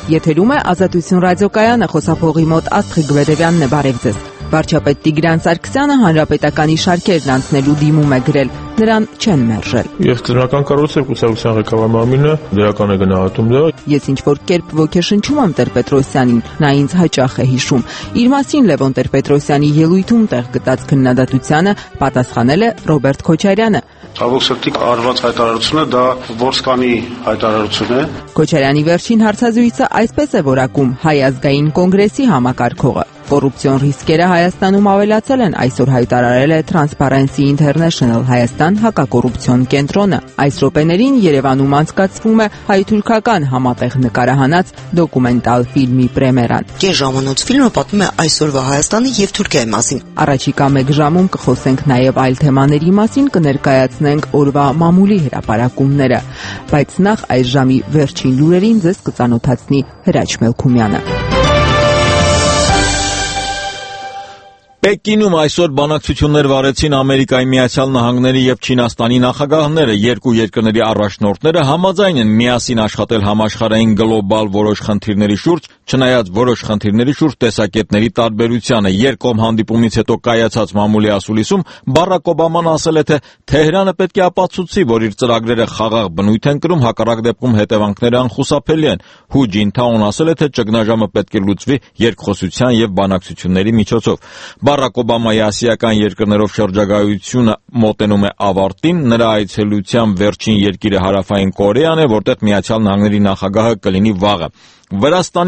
Եթերում է Ազատություն ռադիոկայանը, խոսափողի մոտ Աստղիկ Բերևյանն է, բարև ձեզ։ Վարչապետ Տիգրան Սարգսյանը հանրապետականի շարքերն անցնելու դիմում է գրել, նրան չեն մերժել։ Եվ տնական կառույցը կուսակցության ղեկավար մարմինը դրական է գնահատում դա։ Ես ինչ-որ կերպ ոգեշնչում եմ Տեր-Պետրոսյանին, նա ինձ հաճախ է հիշում։ Իր մասին Լևոն Տեր-Պետրոսյանի ելույթում տեղ գտած քննադատությանը պատասխանել է Ռոբերտ Քոչարյանը։ Ցավոք սրտի արված հայտարարությունը դա ворսկանի հայտարարություն է։ Քոչարյանի վերջին հարցազրույցը այսպես է որակում Հայ ազգային կոնգրեսի համակարգողը։ Կոռուպցիոն ռիսկերը Հայաստանում ավելացել են, այսօր հայտարարել է Transparency International Հայաստան հակակոռուպցիոն կենտրոնը։ Այս րոպեներին Երևանում անցկացվում է հայ-թուրքական համատեղ նկարահանած դոկումենտալ ֆիլմի պրեմիերան։ Կես ժամանոց ֆիլմը պատմում է այսօրվա Հայաստանի եւ Թուրքիայի մասին։ Առաջիկա 1 ժամում կխոսենք նաեւ այլ թեմաների մասին, կներկայացնենք օրվա մամուլի հրապարակումները, բայց նախ այս ժամի վերջին լուրերին ձեզ կծանոթացնի Հրաչ Մելքումյանը։ Պեկինում այսօր բանակցություններ վարեցին Ամերիկայի Միացյալ Նահանգների եւ Չինաստանի նախագահները, երկու երկրների առաջնորդները համաձայն են միասին աշխատել համաշխարհային գլոբալ որոշ խնդիրների շուրջ, չնայած որոշ խնդիրների շուրջ տեսակետների տարբերությանը։ Երկկողմ հանդիպումից հետո կայացած մամուլի ասուլիսում Բարակ Օբաման ասել է, թե Թեհրանը պետք է ապացուցի, որ իր ծրագրերը խաղաղ բնույթ են կրում, հակառակ դեպքում հետևանքները անխուսափելի են։ Հու Ջինթաուն ասել է, թե ճգնաժամը պետք է լուծվի երկխոսության եւ բանակցությունների միջոցով։ Բարակ Օբամայի ասիական երկրներով շրջագայությունը մոտենում է ավարտին, նրա այցելության վերջին երկիրը Հարավային Կորեան է, որտեղ Միացյալ Նահանգների նախագահը կլինի վաղը։ Վրաստանի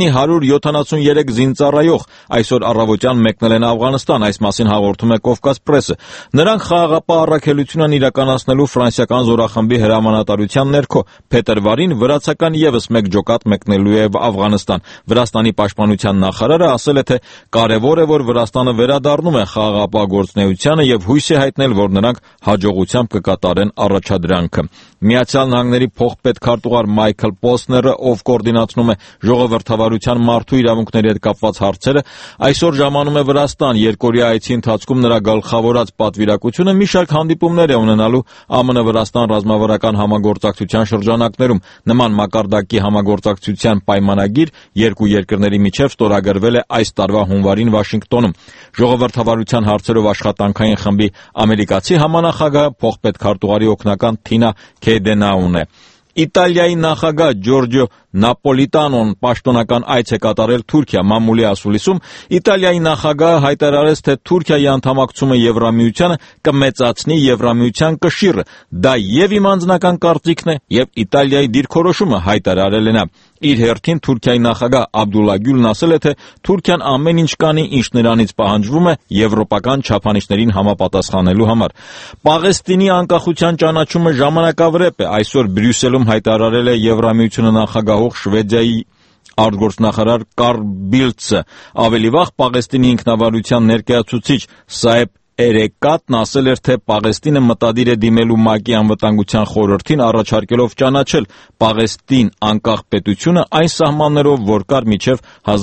173 զինծառայող այսօր առավոտյան մեկնել են Աֆղանստան, այս մասին հաղորդում է Կովկաս պրեսը։ Նրանք խաղաղապահ առաքելություն են իրականացնելու ֆրանսիական զորախմբի հրամանատարության ներքո։ Փետրվարին վրացական եւս 1 ջոկատ մեկնելու է Աֆղանստան։ Վրաստանի պաշտպանության նախարարը ասել է, թե կարևոր է, որ Վրաստանը վերադառնում է խաղաղապահ գործունեությանը եւ հույս է հայտնել, որ նրանք հաջողությամբ կկատարեն առաջադրանքը։ Միացյալ Նահանգների փոխպետքարտուղար Մայքլ Պոսները, ով կոորդինացնում է ժողովրդավարության մարդու իրավունքների հետ կապված հարցերը, այսօր ժամանում է Վրաստան։ Երկօրյա այցի ընթացքում նրա գլխավորած պատվիրակությունը մի շարք հանդիպումներ է ունենալու ԱՄՆ-Վրաստան ռազմավարական համագործակցության շրջանակներում։ Նման մակարդակի համագործակցության պայմանագիր երկու երկրների միջև ստորագրվել է այս տարվա հունվարին Վաշինգտոնում։ Ժողովրդավարության հարցերով աշխատանքային խմբի ամերիկացի համանախագահ փոխպետքարտուղարի օգնական Թինա Քեյդենաուն է։ Իտալիայի նախագահ Ջորջո Նապոլիտանոն պաշտոնական այց է կատարել Թուրքիա։ Մամուլի ասուլիսում Իտալիայի նախագահը հայտարարեց, թե Թուրքիայի անդամակցումը Եվրամիությանը կմեծացնի Եվրամիության կշիռը։ Դա եւ իմ անձնական կարծիքն է, եւ Իտալիայի դիրքորոշումը, հայտարարել է նա։ Իր հերթին Թուրքիայի նախագահ Աբդուլլա Գյուլն ասել է, թե Թուրքիան ամեն ինչ կանի, ինչ նրանից պահանջվում է եվրոպական չափանիշներին համապատասխանելու համար։ Պաղեստինի անկախության ճանաչումը ժամանակավրեպ է, այսօր Բրյուսելում հայտարարել է Եվրամիությունը նախագահող Շվեդիայի արտգործնախարար Կարլ Բիլդսը։ Ավելի վաղ Պաղեստինի ինքնավարության ներկայացուցիչ Սաեբ Էրեկատն ասել էր, թե Պաղեստինը մտադիր է դիմելու ՄԱԿ-ի անվտանգության խորհրդին, առաջարկելով ճանաչել Պաղեստին անկախ պետությունը այն սահմաններով, որ կար մինչև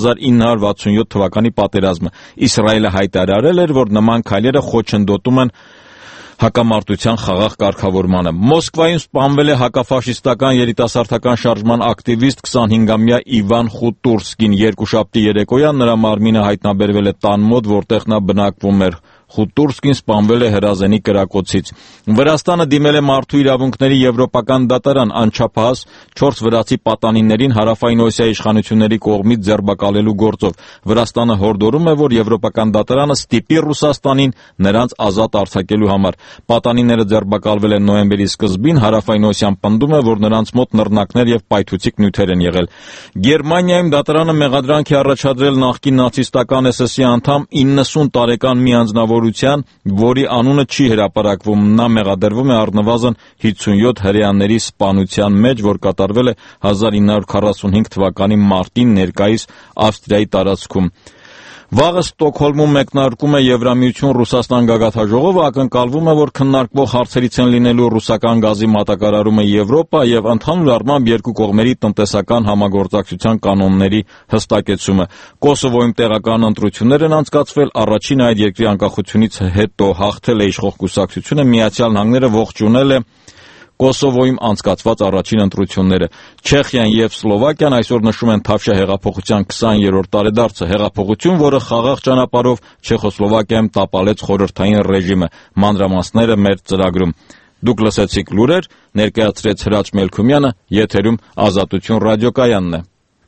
1967 թվականի պատերազմը։ Իսրայելը հայտարարել էր, որ նման քայլերը խոչընդոտում են հակամարտության խաղաղ կարգավորմանը։ Մոսկվայում սպանվել է հակաֆաշիստական երիտասարդական շարժման ակտիվիստ 25-ամյա Իվան Խուտուրսկին։ Երկուշաբթի երեկոյան նրա մարմինը հայտնաբերվել է տան մոտ, որտեղ նա բնակվում էր։ Խուտուրսկին սպանվել է հրազենի կրակոցից։ Վրաստանը դիմել է մարդու իրավունքների եվրոպական դատարան անչափահաս 4 վրացի պատանիներին Հարավային Օսիայի իշխանությունների կողմից ձերբակալելու գործով։ Վրաստանը հորդորում է, որ եվրոպական դատարանը ստիպի Ռուսաստանին նրանց ազատ արձակելու համար։ Պատանիները ձերբակալվել են նոյեմբերի սկզբին, Հարավային Օսիան պնդում է, որ նրանց մոտ նռնակներ եւ պայթուցիկ նյութեր են եղել։ Գերմանիայում դատարանը մեղադրանք է առաջադրել նախկին նացիստական SS-ի անդամ 90 տարեկան մի անձնավորության, որի անունը չի հրապարակվում։ Նա մեղադրվում է առնվազն 57 հրեաների սպանության մեջ, որ կատարվել է 1945 թվականի մարտին ներկայիս Ավստրիայի տարածքում։ Վաղը Ստոկհոլմում մեկնարկում է Եվրամիություն-Ռուսաստան գագաթաժողովը, ակնկալվում է, որ քննարկվող հարցերից են լինելու ռուսական գազի մատակարարումը Եվրոպա եւ ընդհանուր առմամբ երկու կողմերի տնտեսական համագործակցության կանոնների հստակեցումը։ Կոսովոյում տեղական ընտրություններ են անցկացվել, առաջին այդ երկրի անկախությունից հետո հաղթել է իշխող կուսակցությունը, Միացյալ Նահանգները ողջունել է Կոսովոյում անցկացված առաջին ընտրությունները։ Չեխիան եւ Սլովակիան այսօր նշում են Թավշյա հեղափոխության 20-րդ տարեդարձը, հեղափոխություն, որը խաղաղ ճանապարհով Չեխոսլովակիայում տապալեց խորհրդային ռեժիմը։ Մանրամասները մեր ծրագրում։ Դուք լսեցիք լուրեր, ներկայացրեց Հրաչ Մելքումյանը, եթերում Ազատություն ռադիոկայանն է։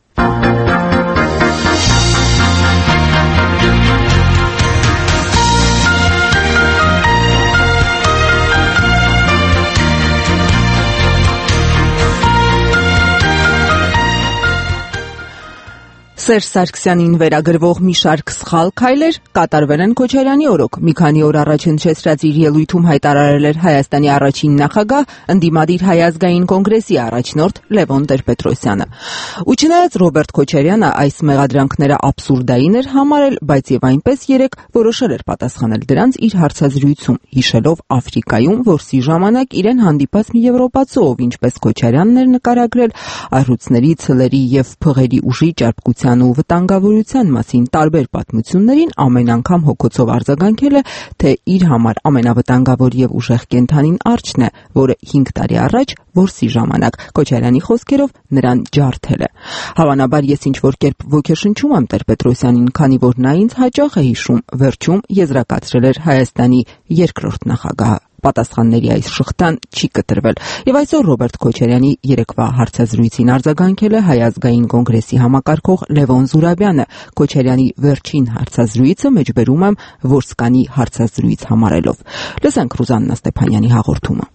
Սերժ Սարգսյանին վերագրվող մի շարք սխալ քայլեր կատարվել են Քոչարյանի օրոք։ Մի քանի օր առաջ հնչեցրած իր ելույթում հայտարարել էր Հայաստանի առաջին նախագահ, ընդդիմադիր Հայ ազգային կոնգրեսի առաջնորդ Լևոն Տեր-Պետրոսյանը։ Ու չնայած Ռոբերտ Քոչարյանը այս մեղադրանքները աբսուրդային էր համարել, բայց եւ այնպես երեք որոշել էր պատասխանել դրանց իր հարցազրույցում, հիշելով Աֆրիկայում որսի ժամանակ իրեն հանդիպած մի եվրոպացու, ով ինչպես Քոչարյանն էր նկարագրել, առյուծների, ցլերի եւ փղերի ուժի ճարպկության ու վտանգավորության մասին տարբեր պատմություններին ամեն անգամ հոգոցով արձագանքել է, թե իր համար ամենավտանգավոր եւ ուժեղ կենդանին արջն է, որը 5 տարի առաջ որսի ժամանակ Քոչարյանի խոսքերով նրան ջարդել է։ Հավանաբար ես ինչ-որ կերպ ոգեշնչում եմ Տեր-Պետրոսյանին, քանի որ նա ինձ հաճախ է հիշում, վերջում եզրակացրել էր Հայաստանի երկրորդ նախագահը։ Պատասխանների այս շղթան չի կտրվել, եւ այսօր Ռոբերտ Քոչարյանի երեկվա հարցազրույցին արձագանքել է Հայ ազգային կոնգրեսի համակարգող Լևոն Զուրաբյանը, Քոչարյանի վերջին հարցազրույցը մեջբերում եմ Որսկանի հարցազրույց համարելով։ Լսենք Ռուզաննա Ստեփանյանի հաղորդումը։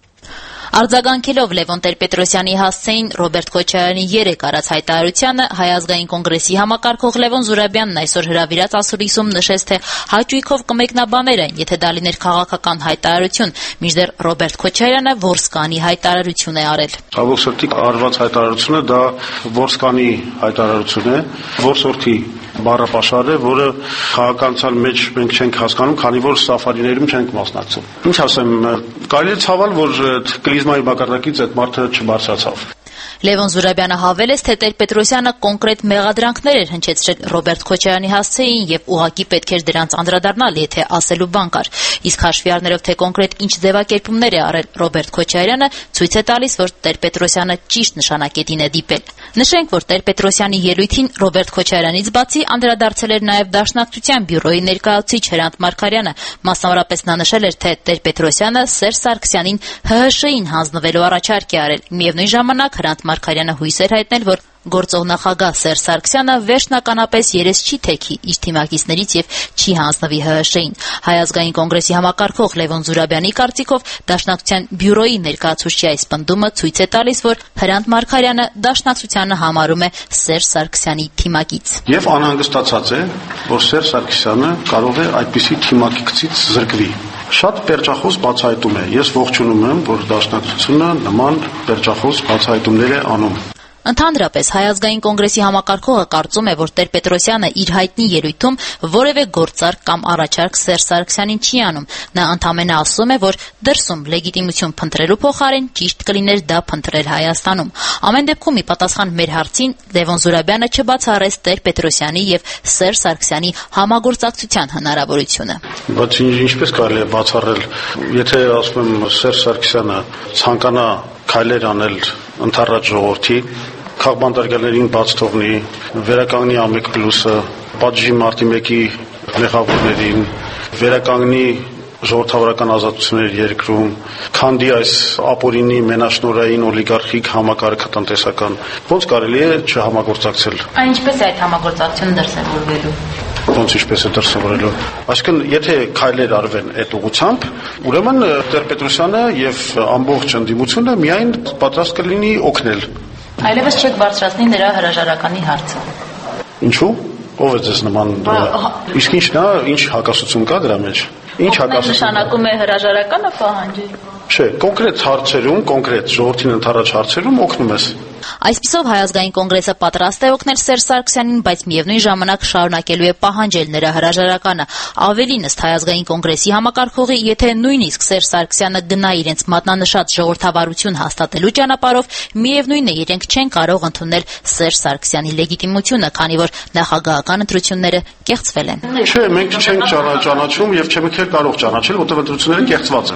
Արձագանքելով Լևոն Տեր-Պետրոսյանի հասցեին Ռոբերտ Քոչարյանի երեք արած հայտարարությանը Հայ ազգային կոնգրեսի համակարգող Լևոն Զուրաբյանն այսօր հրավիրած ասուլիսում նշեց, թե հաճույքով կմեկնաբաներ այն, եթե դա լիներ քաղաքական հայտարարություն, մինչդեռ Ռոբերտ Քոչարյանը Որսկանի հայտարարություն է արել։ Ցավոք սրտի արված հայտարարությունը դա Որսկանի հայտարարություն է, որսորդի բառապաշար է, որը քաղաքացիական մեջ մենք չենք հասկանում, քանի որ սաֆարիներում չենք մասնակցում։ Ինչ ասեմ, կարելի է ցավել, որ կլիզմայի մակարդակից այդ մարդը չբարձրացավ։ Լևոն Զուրաբյանը հավելեց, թե Տեր-Պետրոսյանը կոնկրետ մեղադրանքներ էր հնչեցրել Ռոբերտ Քոչարյանի հասցեին եւ ուղղակի պետք էր դրանց անդրադառնալ, եթե ասելու բան կար։ Իսկ հաշվի առնելով, թե կոնկրետ ինչ ձևակերպումներ է արել Ռոբերտ Քոչարյանը, ցույց է տալիս, որ Տեր-Պետրոսյանը ճիշտ նշանակետին է դիպել։ Նշենք, որ Տեր-Պետրոսյանի ելույթին Ռոբերտ Քոչարյանից բացի անդրադարձել էր նաեւ Դաշնակցության բյուրոյի ներկայացուցիչ Հրանտ Մարգարյանը։ Մասնավորապես նա նշել էր, թե Տեր-Պետրոսյանը Սերժ Սարգսյանին ՀՀՇ-ին հանձնվելու առաջարկ է արել։ Միևնույն ժամանակ Հրանտ Մարգարյանը հույս էր հայտնել, որ գործող նախագահ Սերժ Սարգսյանը վերջնականապես երես չի թեքի իր թիմակիցներից եւ չի հանձնվի ՀՀՇ-ին։ Հայ ազգային կոնգրեսի համակարգող Լևոն Զուրաբյանի կարծիքով Դաշնակցության բյուրոյի ներկայացուցչի այս պնդումը ցույց է տալիս, որ Հրանտ Մարգարյանը Դաշնակցությանը համարում է Սերժ Սարգսյանի թիմակից։ Եվ անհանգստացած է, որ Սերժ Սարգսյանը կարող է այդպիսի թիմակիցից զրկվի։ Շատ պերճախոս բացահայտում է։ Ես ողջունում եմ, որ Դաշնակցությունը նման պերճախոս բացահայտումներ է անում։ Ընդհանրապես Հայ ազգային կոնգրեսի համակարգողը կարծում է, որ Տեր-Պետրոսյանը իր հայտնի ելույթում որևէ գործարք կամ առաջարկ Սերժ Սարգսյանին չի անում։ Նա ընդամենը ասում է, որ դրսում լեգիտիմություն փնտրելու փոխարեն ճիշտ կլիներ դա փնտրել Հայաստանում։ Ամեն դեպքում ի պատասխան մեր հարցին Լևոն Զուրաբյանը չբացառեց Տեր-Պետրոսյանի եւ Սերժ Սարգսյանի համագործակցության հնարավորությունը։ Բայց ինչպես կարելի է բացառել, եթե ասում եմ Սերժ Սարգսյանը ցանկանա քայլեր անել ընդառաջ ժողովրդի, քաղբանտարկելներին բաց թողնի, վերականգնի ԱՄԵԿ+-ը, պատժի մարտի 1-ի մեղավորներին, վերականգնի ժողովրդավարական ազատություններ երկրում, քանդի այս ապօրինի մենաշնորհային օլիգարխիկ համակարգը տնտեսական, ոնց կարելի է չհամագործակցել։ Ինչպես է այդ համագործակցությունը դրսևորվելու։ Ոնց ինչպես է դրսևորելու։ Այսինքն, եթե քայլեր արվեն այդ ուղղությամբ, ուրեմն Տեր-Պետրոսյանը եւ ամբողջ ընդդիմությունը միայն պատրաստ կլինի օգնել։ Այլևս չեք բարձրացնի նրա հրաժարականի հարցը։ Ինչու՞։ Ով է ձեզ նման։ Իսկ ինչն է, ինչ հակասություն կա դրա մեջ։ Ինչ հակասություն։ Նշանակում է հրաժարականը պահանջի։ Չէ, կոնկրետ հարցերում, կոնկրետ ժողովրդին ընդառաջ հարցերում օգնում ես։ Այսպիսով Հայ ազգային կոնգրեսը պատրաստ է օգնել Սերժ Սարգսյանին, բայց միևնույն ժամանակ շարունակելու է պահանջել նրա հրաժարականը։ Ավելին, ըստ Հայ ազգային կոնգրեսի համակարգողի, եթե նույնիսկ Սերժ Սարգսյանը գնա իրենց մատնանշած ժողովրդավարություն հաստատելու ճանապարհով, միևնույն է, իրենք չեն կարող ընդունել Սերժ Սարգսյանի լեգիտիմությունը, քանի որ նախագահական ընտրությունները կեղծվել են։ Չէ, մենք չենք ճանաչում եւ չենք կարող ճանաչել, որտեղ ընտրությունները կեղծված են։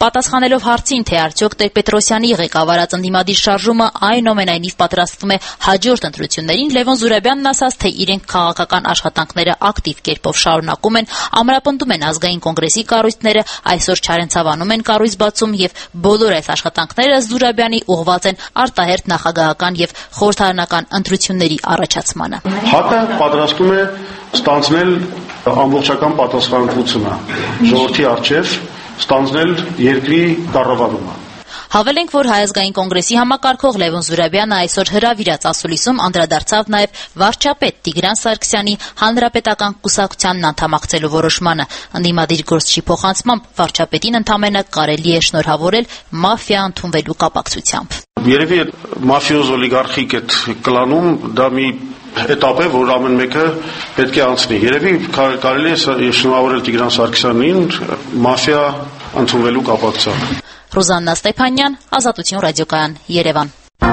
Պատասխանելով հարցին, թե արդյոք Տեր-Պետրոսյանի ղեկավարած ընդդիմադիր շարժումը այնուամենայնիվ պատրաստվում է հաջորդ ընտրություններին, Լևոն Զուրաբյանն ասաց, թե իրենք քաղաքական աշխատանքները ակտիվ կերպով շարունակում են, ամրապնդում են ազգային կոնգրեսի կառույցները, այսօր Չարենցավանում են կառույց բացում եւ բոլոր այս աշխատանքները Զուրաբյանի ուղղված են արտահերթ նախագահական եւ խորհրդարանական ընտրությունների առաջացմանը։ ՀԱԿ-ը պատրաստում է ստանձնել ամբողջական պատասխանատվությունը ժողովրդի առջև, ստանձնել երկրի կառավարումը։ Հավելենք, որ Հայ ազգային կոնգրեսի համակարգող Լևոն Զուրաբյանը այսօր հրավիրած ասուլիսում անդրադարձավ նաև վարչապետ Տիգրան Սարգսյանի հանրապետական կուսակցությանն անդամակցելու որոշմանը։ Ընդդիմադիր գործչի փոխանցմամբ վարչապետին ընդամենը կարելի է շնորհավորել մաֆիա ընդունվելու կապակցությամբ։ Երևի այդ մաֆիոզ օլիգարխիկ այդ կլանում դա մի этап է, որ ամեն մեկը պետք է անցնի։ Երևի կարելի է շնորհավորել Տիգրան Սարգսյանին մաֆիա ընդունվելու կապակցությամբ։ Ռուզաննա Ստեփանյան, Ազատություն ռադիոկայան, Երևան։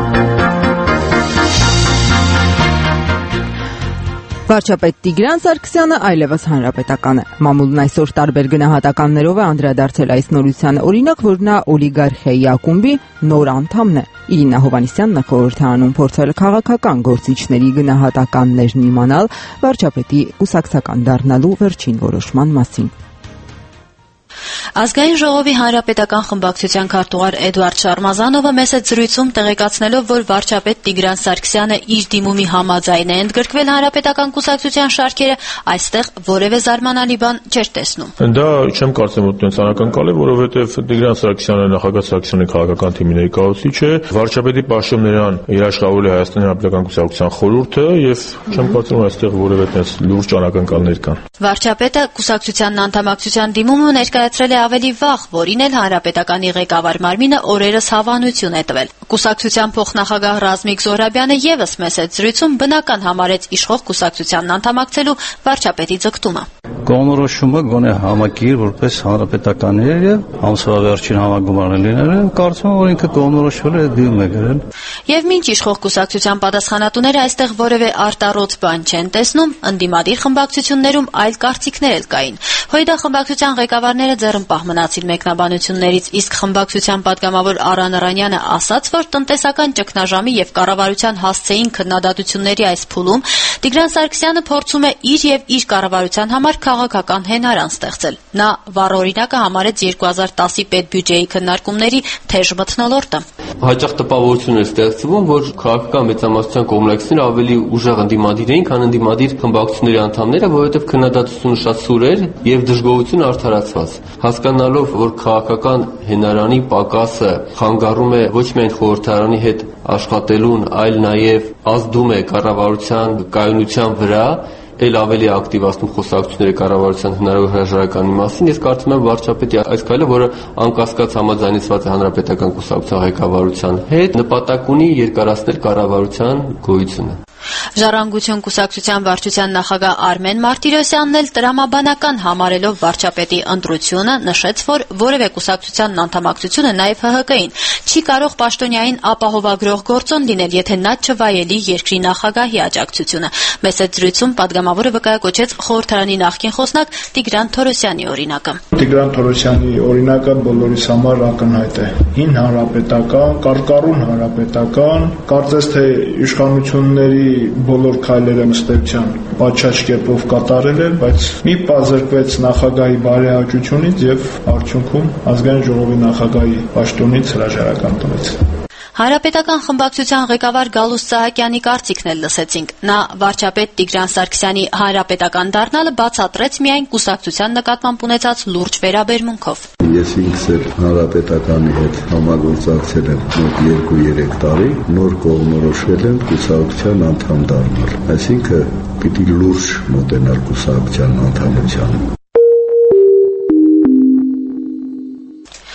Վարչապետ Տիգրան Սարգսյանը այլևս հանրապետական է։ Մամուլն այսօր տարբեր գնահատականներով է անդրադարձել այս նորությանը, օրինակ, որ նա օլիգարխիայի ակումբի նոր անդամն է։ Իրինա Հովհաննիսյանն խորհուրդ է անում փորձել քաղաքական գործիչների գնահատականներն իմանալ վարչապետի կուսակցական դառնալու վերջին որոշման մասին։ Ազգային ժողովի հանրապետական խմբակցության քարտուղար Էդուարդ Շարմազանովը մեծ զրույցում տեղեկացնելով, որ վարչապետ Տիգրան Սարգսյանը իր դիմումի համաձայն է ընդգրկվել հանրապետական կուսակցության շարքերը, այստեղ որևէ զարմանալի բան չէր տեսնում։ Դա չեմ կարծում որ տենց անակնկալ է, որովհետև Տիգրան Սարգսյանը նախագահ Սարգսյանի քաղաքական թիմի ներկայացուցիչ է, վարչապետի պաշտոններան երաշխավորել է Հայաստանի հանրապետական կուսակցության խորհուրդը եւ չեմ կարծում այստեղ որևէ տենց լուրջ անակնկալներ կան։ Վարչապետը կուսակցության անդամակցության դիմումը ներկայացրել է ավելի վաղ, որին էլ հանրապետականի ղեկավար Մարմինը օրերս հավանություն է տվել։ Կուսակցության փոխնախագահ Ռազմիկ Զոհրաբյանը եւս մեծ զրույցում բնական համարեց իշխող կուսակցությանն անդամակցելու վարչապետի ձգտումը։ Կողմնորոշումը գոնե համակիր որպես հանրապետականները ամսվա վերջին համագումարն լինել է, կարծում եմ որ ինքը կողմնորոշվել է դիմում է գրել։ Եվ մինչ իշխող կուսակցության պատասխանատուները այստեղ որևէ արտառոց բան չեն տեսնում, ընդդիմադիր խմբակցություններում այլ կարծիքներ էլ կային։ Հույդա խմբակցության ղեկավարները ձեռնպահ մնացին մեկնաբանություններից, իսկ խմբակցության պատգամավոր Արան Արանյանը ասաց, որ տնտեսական ճգնաժամի եւ կառավարության հասցեին քննադատությունների այս փուլում Տիգրան Սարգսյանը փորձում է իր եւ իր կառավարության համար քաղաքական հենարան ստեղծել։ Նա վառ օրինակը համարեց 2010-ի պետբյուջեի քննարկումների թեժ մթնոլորտը։ Հաճախ տպավորություն է ստեղծվում, որ քաղաքական մեծամասնության կողմնակիցները ավելի ուժեղ ընդդիմադիր էին, քան ընդդիմադիր խմբակցությունների անդամները, որովհետև քննադատությունը շատ սուր էր եւ դժգոհությունը արդարացված։ Հասկանալով, որ քաղաքական հենարանի պակասը խանգարում է ոչ միայն խորհրդարանի հետ աշխատելուն, այլ նաեւ ազդում է կառավարության կայունության վրա, էլ ավելի ակտիվացնում խոսակցությունների կառավարության հնարավոր հրաժարականի մասին, ես կարծում եմ վարչապետի այս քայլը, որը անկասկած համաձայնեցված է հանրապետական կուսակցության ղեկավարության հետ, նպատակ ունի երկարացնել կառավարության գոյությունը։ Ժառանգություն կուսակցության վարչության նախագահ Արմեն Մարտիրոսյանն էլ տրամաբանական համարելով վարչապետի ընտրությունը նշեց, որ որևէ կուսակցության անդամակցությունը նաև ՀՀԿ-ին չի կարող պաշտոնյային ապահովագրող գործոն լինել, եթե նա չվայելի երկրի նախագահի աջակցությունը։ Մեծ զրույցում պատգամավորը վկայակոչեց խորհրդարանի նախկին խոսնակ Տիգրան Թորոսյանի օրինակը։ Տիգրան Թորոսյանի օրինակը բոլորիս համար ակնհայտ է։ Հին հանրապետական, կարկառուն հանրապետական, կարծես թե իշխանությունների բոլոր քայլերը ըստեյության պատշաճ կերպով կատարել էր, բայց մի պահ զրկվեց նախագահի բարեհաճությունից եւ արդյունքում ազգային ժողովի նախագահի պաշտոնից հրաժարական տվեց։ Հանրապետական խմբակցության ղեկավար Գալուստ Սահակյանի կարծիքն էլ լսեցինք։ Նա վարչապետ Տիգրան Սարգսյանի հանրապետական դառնալը բացատրեց միայն կուսակցության նկատմամբ ունեցած լուրջ վերաբերմունքով։ Ես ինքս էլ հանրապետականի հետ համագործակցել եմ մոտ 2-3 տարի, նոր կողմնորոշվել եմ կուսակցության անդամ դառնալ։ Այսինքն պիտի լուրջ մոտենալ կուսակցության անդամությանը։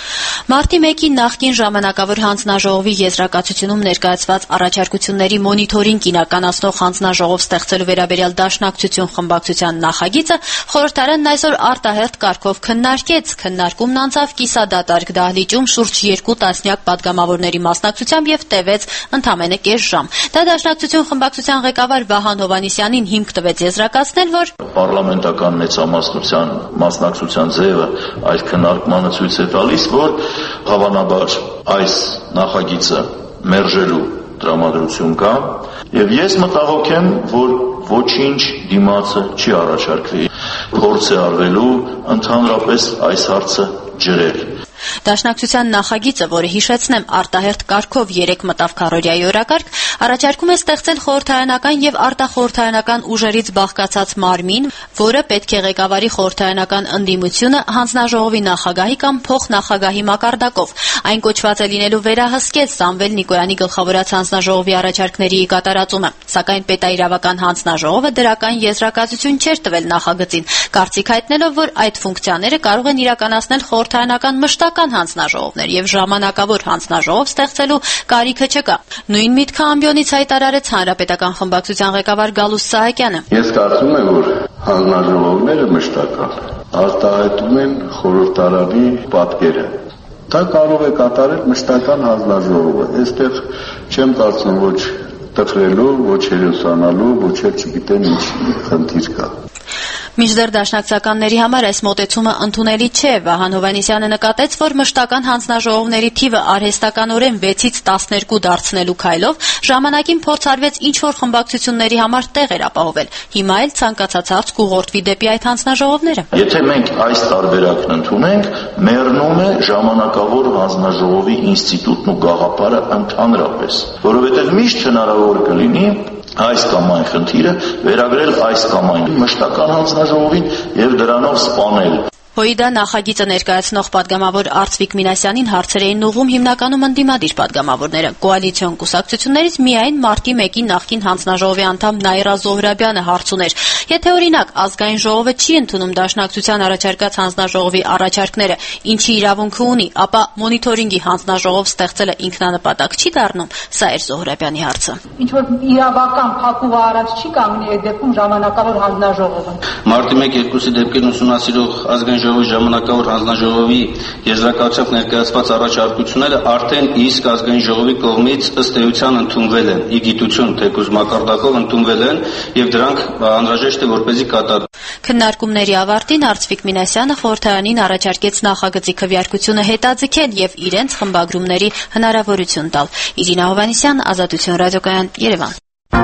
Մարտի 1-ի նախկին ժամանակավոր հանձնաժողովի եզրակացությունում ներկայացված առաջարկությունների մոնիթորինգ իրականացնող հանձնաժողով ստեղծելու վերաբերյալ դաշնակցություն խմբակցության նախագիծը խորհրդարանն այսօր արտահերթ կարգով քննարկեց։ Քննարկումն անցավ կիսադատարկ դահլիճում շուրջ 2 տասնյակ պատգամավորների մասնակցությամբ եւ տևեց ընդամենը կես ժամ։ Դա դաշնակցություն խմբակցության ղեկավար Վահան Հովհաննիսյանին հիմք տվեց եզրակացնել, որ պարլամենտական մեծամասնության մասնակցության ձևը այս քննարկմանը ցույց է տալիս, որ հավանաբար այս նախագիծը մերժելու տրամադրություն կա եւ ես մտահոգ եմ, որ ոչինչ դիմացը չի առաջարկվի փորձ է արվելու ընդհանրապես այս հարցը ջրել։ Դաշնակցության նախագիծը, որը հիշեցնեմ արտահերթ կարգով 3 մտավ քառորյայի օրակարգ, առաջարկում է ստեղծել խորհրդարանական եւ արտախորհրդարանական ուժերից բաղկացած մարմին, որը պետք է ղեկավարի խորհրդարանական ընդդիմությունը հանձնաժողովի նախագահի կամ փոխնախագահի մակարդակով։ Այն կոչված է լինելու վերահսկել Սամվել Նիկոյանի գլխավորած հանձնաժողովի առաջարկների կատարածումը, սակայն պետաիրավական հանձնաժողովը դրական եզրակացություն չէր տվել նախագծին, կարծիք հայտնելով, որ այդ ֆունկցիաները կարող են իրականացնել խորհրդարանական մշտական հանձնաժողովներ եւ ժամանակավոր հանձնաժողով ստեղծելու կարիքը չկա։ Նույն միտքը ամբիոնից հայտարարեց հանրապետական խմբակցության ղեկավար Գալուստ Սահակյանը։ Ես կարծում եմ, որ հանձնաժողովները մշտական արտահայտում են խորհրդարանի պատկերը։ Դա կարող է կատարել մշտական հանձնաժողովը։ Այստեղ չեմ կարծում ոչ տխրելու, ոչ հերոսանալու, ոչ էլ չգիտեմ ինչ խնդիր կա։ Մինչդեռ դաշնակցականների համար այս մոտեցումը ընդունելի չէ։ Վահան Հովհաննիսյանը նկատեց, որ մշտական հանձնաժողովների թիվը արհեստականորեն 6-ից 12 դարձնելու քայլով ժամանակին փորձ արվեց ինչ-որ խմբակցությունների համար տեղեր ապահովել։ Հիմա էլ ցանկացած հարց կուղղորդվի դեպի այդ հանձնաժողովները։ Եթե մենք այս տարբերակն ընդունենք, մեռնում է ժամանակավոր հանձնաժողովի ինստիտուտն ու գաղափարը ընդհանրապես, որովհետև միշտ հնարավոր կլինի այս կամ այն խնդիրը վերագրել այս կամ այն մշտական հանձնաժողովին եւ դրանով սպանել։ ՀՅԴ նախագիծը ներկայացնող պատգամավոր Արծվիկ Մինասյանին հարցեր էին ուղղում հիմնականում ընդդիմադիր պատգամավորները։ Կոալիցիոն կուսակցություններից միայն մարտի 1-ի նախկին հանձնաժողովի անդամ Նաիրա Զոհրաբյանը հարց ուներ։ Եթե օրինակ ազգային ժողովը չի ընդունում դաշնակցության առաջարկած հանձնաժողովի առաջարկները, ինչի իրավունքը ունի, ապա մոնիթորինգի հանձնաժողով ստեղծելը ինքնանպատակ չի դառնում։ Սա էր Զոհրաբյանի հարցը։ Ինչ որ իրավական փակուղը արած չի կանգնի այդ դեպքում ժամանակավոր հանձնաժողովը։ Մարտի 1-2-ի դեպքերն ուսումնասիրող ազգային ժողովի ժամանակավոր հանձնաժողովի եզրակացությամբ ներկայացված առաջարկությունները արդեն իսկ ազգային ժողովի կողմից ըստ էության ընդունվել են, ի գիտություն թեկուզ մակարդակով ընդունվել են եւ դրանք անհրաժեշտ է որպեսզի կատարվեն։ Քննարկումների ավարտին Արծվիկ Մինասյանը խորհրդարանին առաջարկեց նախագծի քվեարկությունը հետաձգել եւ իրենց խմբագրումների հնարավորություն տալ։ Իրինա Հովհաննիսյան, Ազատություն ռադիոկայան, Երևան։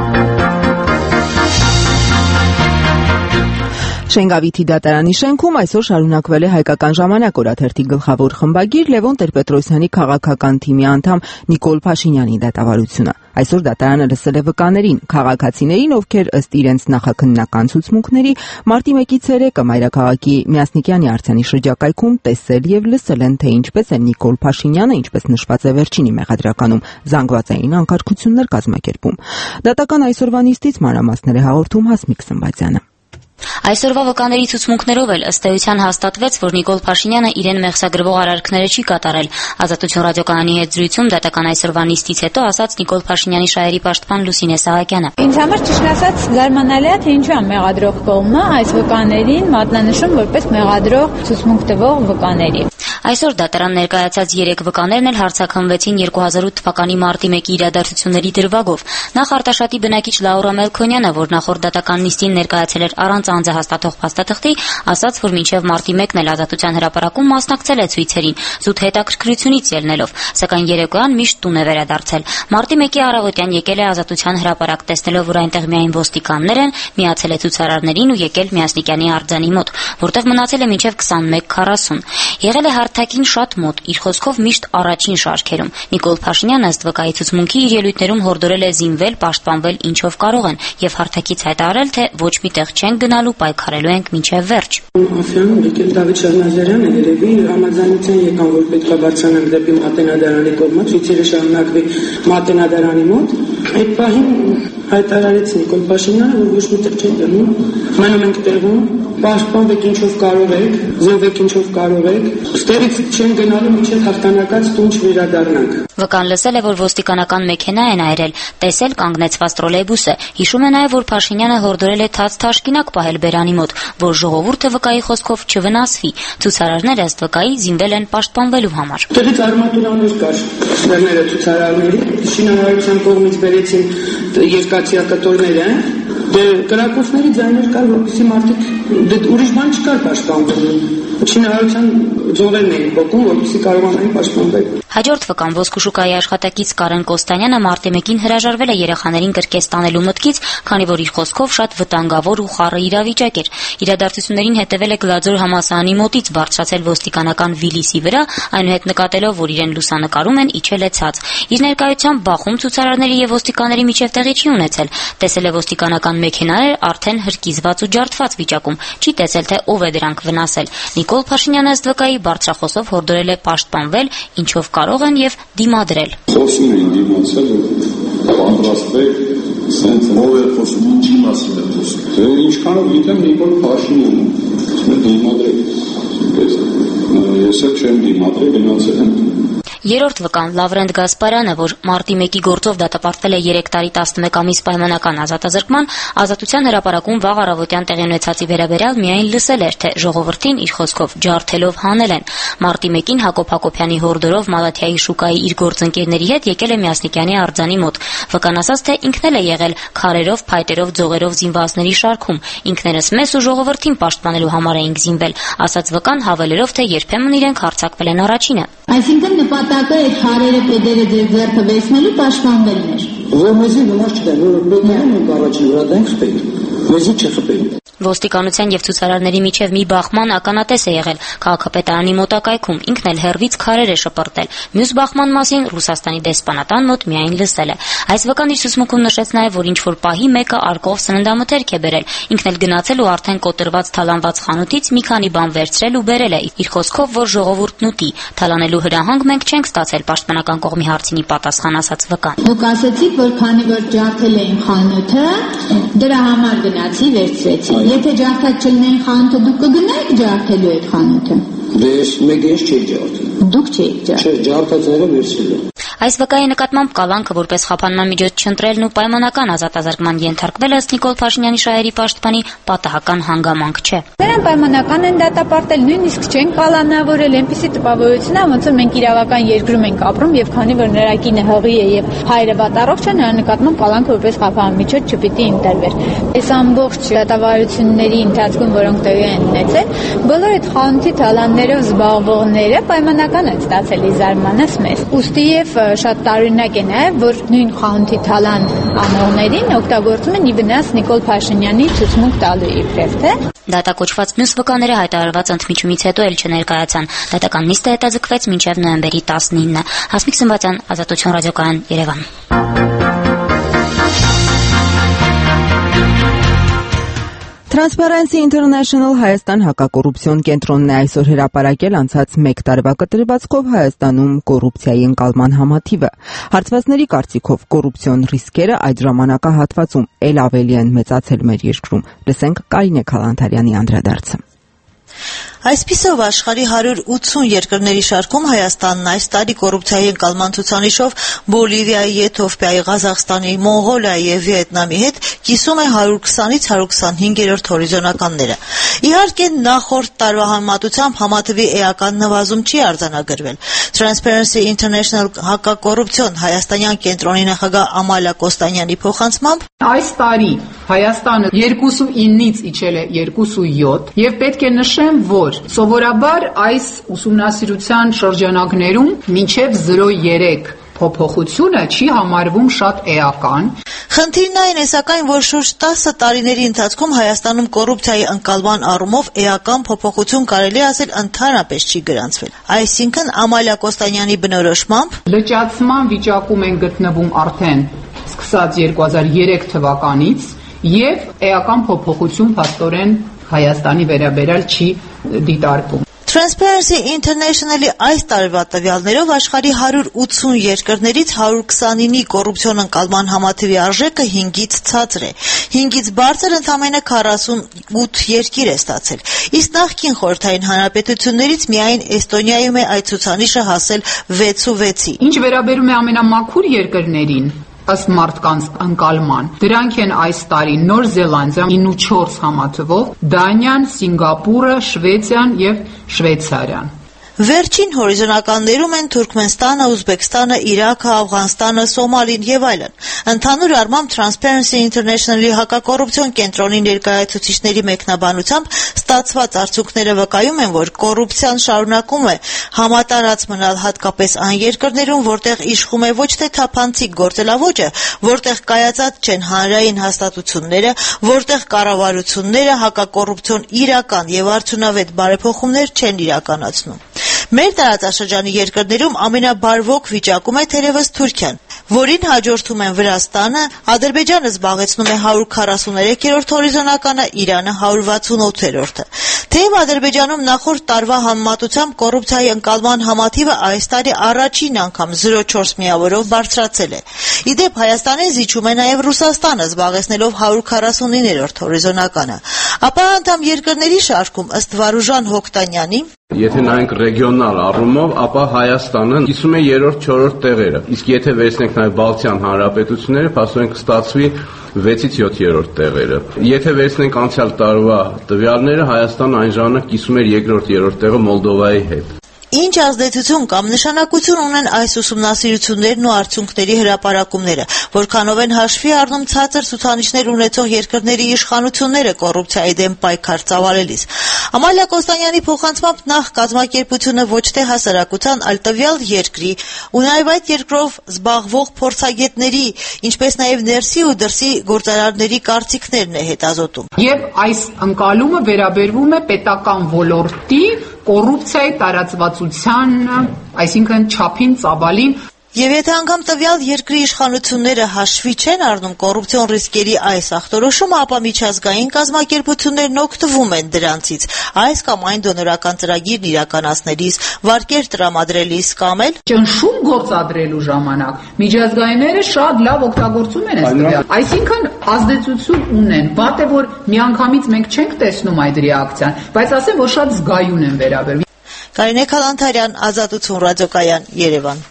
Շենգավիթի դատարանի շենքում այսօր շարունակվել է հայկական ժամանակ օրաթերթի գլխավոր խմբագիր Լևոն Տեր-Պետրոսյանի քաղաքական թիմի անդամ Նիկոլ Փաշինյանի դատավարությունը։ Այսօր դատարանը լսել է վկաներին, քաղաքացիներին, ովքեր ըստ իրենց նախաքննական ցուցմունքների մարտի 1-ի ցերեկը մայրաքաղաքի Միասնիկյանի արձանի շրջակայքում տեսել եւ լսել են, թե ինչպես է Նիկոլ Փաշինյանը, ինչպես նշված է վերջինի մեղադրականում, զանգվածային անկարգություններ կազմակերպում։ Դատական այսօրվա նիստից մանրամասներ է հաղորդում Հասմիկ Սմբատյանը։ Այսօրվա վկաների ցուցմունքներով էլ ըստ էության հաստատվեց, որ Նիկոլ Փաշինյանը իրեն մեղսագրվող արարքները չի կատարել։ Ազատություն ռադիոկայանի հետ զրույցում դատական այսօրվա նիստից հետո ասաց Նիկոլ Փաշինյանի շահերի պաշտպան Լուսինե Սահակյանը։ Ինձ համար ճիշտ ասած զարմանալի է, թե ինչու է մեղադրող կողմը այս վկաներին մատնանշում որպես մեղադրող ցուցմունք տվող վկաների։ Այսօր դատարան ներկայացած 3 վկաներն էլ հարցաքննվեցին 2008 թվականի մարտի 1-ի իրադարձությունների դրվագով։ Նախ Արտաշատի բնակիչ Լաուրա Մելքոնյանը, որ նախորդ դատական նիստին ներկայացել էր առանց անձը հաստատող փաստաթղթի, ասաց, որ մինչև մարտի 1-ն էլ Ազատության հրապարակում մասնակցել է ցույցերին, զուտ հետաքրքրությունից ելնելով, սակայն երեկոյան միշտ տուն է վերադարձել։ Մարտի 1-ի առավոտյան եկել է Ազատության հրապարակ, տեսնելով, որ այնտեղ միայն ոստիկաններ են, միացել է ցուցարարներին ու եկել Միասնիկյանի արձանի մոտ, որտեղ մնացել է մինչև 21:40։ Եղել է հարթակին շատ մոտ, իր խոսքով միշտ առաջին շարքերում։ Նիկոլ Փաշինյանը ըստ վկայի ցուցմունքի իր ելույթներում հորդորել է զինվել, պաշտպանվել ինչով կարող են եւ հարթակից հայտարարել, թե ոչ մի տեղ չեն գնալու, պայքարելու ենք մինչև վերջ։ Աֆյան եկել Դավիթ Շարնազարյանը երևի համաձայնության եկան, որ պետք է բարձրանանք դեպի Մատենադարանի կողմը, ցույցերը շարունակվի Մատենադարանի մոտ։ Այդ պահին հայտարարեց Նիկոլ Փաշինյանը, որ ոչ մի տեղ չեն գնում, մնում ենք տեղում, պաշտպանվեք ինչով կարող եք, զոհվեք ինչով կարող եք, ստերից չեն գնալու մինչև հաղթանակած տուն չվերադառնանք։ Վկան լսել է, որ ոստիկանական մեքենա են այրել, տեսել կանգնեցված տրոլեյբուսը։ Հիշում է նաև, որ Փաշինյանը հորդորել է թաց թաշկինակ պահել բերանի մոտ, որ ժողովուրդը վկայի խոսքով չվնասվի։ Ցուցարարները ըստ վկայի զինվել են պաշտպանվելու համար։ Տեղից արմատուրաներ կար, սերները ցուցարարների, շինարարության կողմից բերեցին երկաթյա կտորները, կրակոցների ձայներ կար, որպեսզի մարդիկ ուրիշ բան չկար պաշտպանվելու։ Շինարարության ձողերն էին փոկում, որպեսզի կարողանային պաշտպանվել։ Հաջորդ վկան ոսկուշուկայի աշխատակից Կարեն Կոստանյանը մարտի 1-ին հրաժարվել է երեխաներին կրկես տանելու մտքից, քանի որ իր խոսքով շատ վտանգավոր ու խառը իրավիճակ էր։ Իրադարձություններին հետևել է Գլաձոր համալսարանի մոտից բարձրացել ոստիկանական Վիլիսի վրա, այնուհետ նկատելով, որ իրեն լուսանկարում են, իջել է ցած։ Իր ներկայությամբ բախում ցուցարարների եւ ոստիկանների միջև տեղի չի ունեցել։ Տեսել է ոստիկանական մեքենաներ արդեն հրկիզված ու ջարդված վիճակում, չի տեսել թե ով է դրանք վնասել։ Նիկոլ Փաշինյանը ըստ վկայի բարձրախոսով հորդորել է պաշտպանվել, ինչով կարող են եւ դիմադրել։ Խոսում են դիմացել, պատրաստվեք, սենց ով է խոսում, ինչի մասին է խոսում։ Ինչքանով գիտեմ Նիկոլ Փաշինյանը դիմադրել։ Ես չեմ դիմադրել, գնացել եմ։ Երրորդ վկան Լավրենտ Գասպարյանը, որ մարտի 1-ի գործով դատապարտվել է 3 տարի 11 ամիս պայմանական ազատազրկման, Ազատության հրապարակում վաղ առավոտյան տեղի ունեցածի վերաբերյալ միայն լսել էր, թե ժողովրդին իր խոսքով ջարդելով հանել են։ Մարտի 1-ին Հակոբ Հակոբյանի հորդորով Մալաթիայի շուկայի իր գործընկերների հետ եկել է Միասնիկյանի արձանի մոտ։ Վկան ասաց, թե ինքն էլ է եղել քարերով, փայտերով, ձողերով զինվածների շարքում։ Ինքներս մեզ ու ժողովրդին պաշտպանելու համար էինք զինվել, ասաց վկան, հավելելով, թե երբեմն իրենք հարձակվել են առաջինը։ Այսինքն նպատակը այդ քարերը պետերը ձեր ձեռքը վերցնելու պաշտպանվելն էր։ Ոմեզի վնաս չկա, որ պետներն են առաջին վրա դենք խփել։ Մեզի չխփել։ Ոստիկանության եւ ցուցարարների միջև մի բախման ականատես է եղել քաղաքապետարանի մոտակայքում, ինքն էլ հերվից քարեր է շպրտել։ Մյուս բախման մասին Ռուսաստանի դեսպանատան մոտ միայն լսել է։ Այս վկան իր ցուցմունքում նշեց նաեւ, որ ինչ որ պահի մեկը արկով սննդամթերք է բերել, ինքն էլ գնացել ու արդեն կոտրված թալանված խանութից մի քանի բան վերցրել ու բերել է, իր խոսքով, որ ժողովուրդն ուտի։ Թալանելու հրահանգ մենք չենք ստացել, պաշտպանական կողմի հարցինի պատասխան ասաց վկան։ Դուք ասացիք, որ քանի որ ջարդել էին խանութը, դրա համար գնացի վերցրեցի։ Եթե ջարդած չլինեին խանութը, դուք կգնայիք ջարդելու այդ խանութը։ Դե ես մեկ ես չէի ջարդել։ Դուք չէիք ջարդել։ Չէ, ջարդածները վերցրել եմ։ Այս վկայի նկատմամբ կալանքը որպես խափանման միջոց չընտրելն ու պայմանական ազատազրկման ենթարկվելը ըստ Նիկոլ Փաշինյանի շահերի պաշտպանի պատահական հանգամանք չէ։ Նրան պայմանական են դատապարտել, նույնիսկ չեն կալանավորել, այնպիսի տպավորություն է, ոնց որ մենք իրավական երկրում ենք ապրում եւ քանի որ նրա կինը հղի է եւ հայրը վատառողջ է, նրա նկատմամբ կալանքը որպես խափանման միջոց չպիտի ընտրվեր։ Այս ամբողջ դատավարությունների ընթացքում, որոնք տեղի են ունեցել, բոլոր այդ խանութի թալաններով զբաղվողները պայմանական են ստացել իզարմանս մեզ։ Ուստի եւ շատ տարօրինակ է նաեւ, որ նույն խանութի թալան անողներին օգտագործում են ի վնաս Նիկոլ Փաշինյանի ցուցմունք տալու իբրև, թե դատակոչված մյուս վկաները հայտարարված ընդմիջումից հետո էլ չներկայացան։ Դատական նիստը հետաձգվեց մինչև նոյեմբերի 19-ը։ Հասմիկ Սմբատյան, Ազատություն ռադիոկայան, Երևան։ Transparency International Հայաստան հակակոռուպցիոն կենտրոնն է այսօր հրապարակել անցած 1 տարվա կտրվածքով Հայաստանում կոռուպցիայի ընկալման համաթիվը։ Հարցվածների կարծիքով կոռուպցիոն ռիսկերը այդ ժամանակահատվածում ել ավելի են մեծացել մեր երկրում։ Լսենք Կարինե Քալանթարյանի անդրադարձը։ Այսպիսով աշխարհի 180 երկրների շարքում Հայաստանն այս տարի կոռուպցիայի ընկալման ցուցանիշով Բոլիվիայի, Եթովպիայի, Ղազախստանի, Մոնղոլիայի եւ Վիետնամի հետ կիսում է 120-ից 125-րդ հորիզոնականները։ Իհարկե, նախորդ տարվա համեմատությամբ համաթվի էական նվազում չի արձանագրվել։ Transparency International հակակոռուպցիոն հայաստանյան կենտրոնի նախագահ Ամալիա Կոստանյանի փոխանցմամբ այս տարի Հայաստանը 2.9-ից իջել է 2.7 եւ պետք է նշեմ, որ սովորաբար այս ուսումնասիրության շրջանակներում մինչև 0.3 փոփոխությունը չի համարվում շատ էական։ Խնդիրն այն է, սակայն, որ շուրջ 10 տարիների ընթացքում Հայաստանում կոռուպցիայի ընկալման առումով էական փոփոխություն կարելի ասել ընդհանրապես չի գրանցվել։ Այսինքն Ամալիա Կոստանյանի բնորոշմամբ լճացման վիճակում են գտնվում արդեն սկսած 2003 թվականից եւ էական փոփոխություն փաստորեն Հայաստանի վերաբերյալ չի դիտարկվում։ Transparency International-ի այս տարվա տվյալներով աշխարհի 180 երկրներից 129-ի կոռուպցիոն ընկալման համաթիվի արժեքը 5-ից ցածր է։ 5-ից բարձր ընդամենը 48 երկիր է ստացել։ Իսկ նախկին խորհրդային հանրապետություններից միայն Էստոնիայում է այդ ցուցանիշը հասել 6.6-ի։ Ինչ վերաբերում է ամենամաքուր երկրներին, ըստ մարդկանց ընկալման, դրանք են այս տարի Նոր Զելանդիան 9.4 համաթվով, Դանիան, Սինգապուրը, Շվեդիան եւ Շվեյցարիան։ Վերջին հորիզոնականներում են Թուրքմենստանը, Ուզբեկստանը, Իրաքը, Աֆղանստանը, Սոմալին եւ այլն։ Ընդհանուր առմամբ Transparency International-ի հակակոռուպցիոն կենտրոնի ներկայացուցիչների մեկնաբանությամբ ստացված արդյունքները վկայում են, որ կոռուպցիան շարունակում է համատարած մնալ հատկապես այն երկրներում, որտեղ իշխում է ոչ թե թափանցիկ գործելավոճը, որտեղ կայացած չեն հանրային հաստատությունները, որտեղ կառավարությունները հակակոռուպցիոն իրական եւ արդյունավետ բարեփոխումներ չեն իրականացնում։ Մեր տարածաշրջանի երկրներում ամենաբարվոք վիճակում է թերևս Թուրքիան, որին հաջորդում են Վրաստանը, Ադրբեջանը զբաղեցնում է 143-րդ հորիզոնականը, Իրանը 168-րդը։ Թեև Ադրբեջանում նախորդ տարվա համեմատությամբ կոռուպցիայի ընկալման համաթիվը այս տարի առաջին անգամ 0.4 միավորով բարձրացել է։ Ի դեպ Հայաստանին զիջում է նաև Ռուսաստանը, զբաղեցնելով 149-րդ հորիզոնականը։ Ապա անդամ երկրների շարքում ըստ Վարուժան Հոկտանյանի Եթե նայենք ռեգիոնալ առումով, ապա Հայաստանը կիսում է 3-4 տեղերը։ Իսկ եթե վերցնենք նաև Բալթյան հանրապետությունները, փաստորեն կստացվի 6-ից 7-րդ տեղերը։ Եթե վերցնենք անցյալ տարվա տվյալները, Հայաստանը այն ժամանակ կիսում էր 2-3 տեղը Մոլդովայի հետ։ Ինչ ազդեցություն կամ նշանակություն ունեն այս ուսումնասիրություններն ու արդյունքների հրապարակումները, որքանով են հաշվի առնում ցածր ցուցանիշներ ունեցող երկրների իշխանությունները կոռուպցիայի դեմ պայքար ծավալելիս։ Ամալիա Կոստանյանի փոխանցմամբ նախ կազմակերպությունը ոչ թե հասարակության, այլ տվյալ երկրի ու նաև այդ երկրով զբաղվող փորձագետների, ինչպես նաև ներսի ու դրսի գործարարների կարծիքներն է հետազոտում։ Եվ այս ընկալումը վերաբերվում է պետական ոլորտի կոռուպցիայի տարածվածության, այսինքն չափին, ծավալին։ Եվ եթե անգամ տվյալ երկրի իշխանությունները հաշվի չեն առնում կոռուպցիոն ռիսկերի այս ախտորոշումը, ապա միջազգային կազմակերպություններն օգտվում են դրանցից, այս կամ այն դոնորական ծրագիրն իրականացնելիս, վարկեր տրամադրելիս կամ էլ ճնշում գործադրելու ժամանակ միջազգայինները շատ լավ օգտագործում են այս տվյալ, այսինքն ազդեցություն ունեն։ Վատ է, որ միանգամից մենք չենք տեսնում այդ ռեակցիան, բայց ասեմ, որ շատ զգայուն են վերաբերվում։ Կարինե Քալանթարյան, Ազատություն ռադիոկայան, Երևան։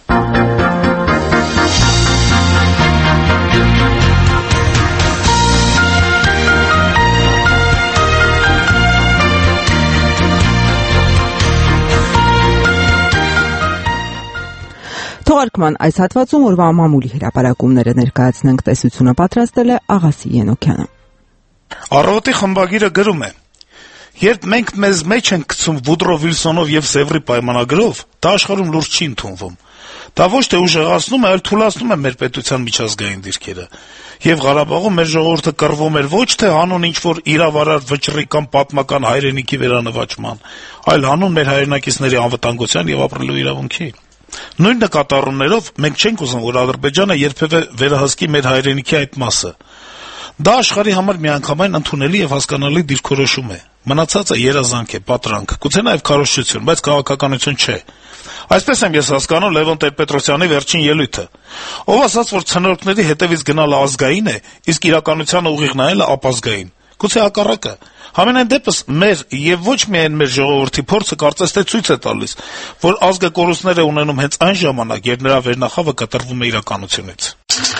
Թողարկման այս հատվածում օրվա մամուլի հրապարակումները ներկայացնենք, տեսությունը պատրաստել է Աղասի Ենոքյանը։ Առավոտի խմբագիրը գրում է. Երբ մենք մեզ մեջ ենք գցում Վուդրո Վիլսոնով եւ Սևրի պայմանագրով, դա աշխարհում լուրջ չի ընդունվում։ Դա ոչ թե ուժեղացնում է, այլ թուլացնում է մեր պետության միջազգային դիրքերը։ Եվ Ղարաբաղում մեր ժողովուրդը կռվում էր ոչ թե հանուն ինչ-որ իրավարար վճռի կամ պատմական հայրենիքի վերանվաճման, այլ հանուն մեր հայրենակիցների անվտանգության եւ ապրելու իրավունքի։ Նույն նկատառումներով մենք չենք ուզում, որ Ադրբեջանը երբևէ վերահսկի մեր հայրենիքի այդ մասը։ Դա աշխարհի համար միանգամայն ընդունելի եւ հասկանալի դիրքորոշում է։ Մնացածը երազանք է, պատրանք, գուցե նաեւ քարոզչություն, բայց քաղաքականություն չէ։ Այսպես եմ ես հասկանում Լևոն Տեր-Պետրոսյանի վերջին ելույթը։ Ով ասաց, որ ցնորքների հետևից գնալը ազգային է, իսկ իրականությանը ուղիղ նայելը ապազգային։ Գուցե հակառակը։ Համենայն դեպս մեր եւ ոչ միայն մեր ժողովրդի փորձը կարծես թե ցույց է տալիս, որ ազգը կորուստներ է ունենում հենց այն ժամանակ, երբ նրա վերնախավը կտրվում է իրականությունից։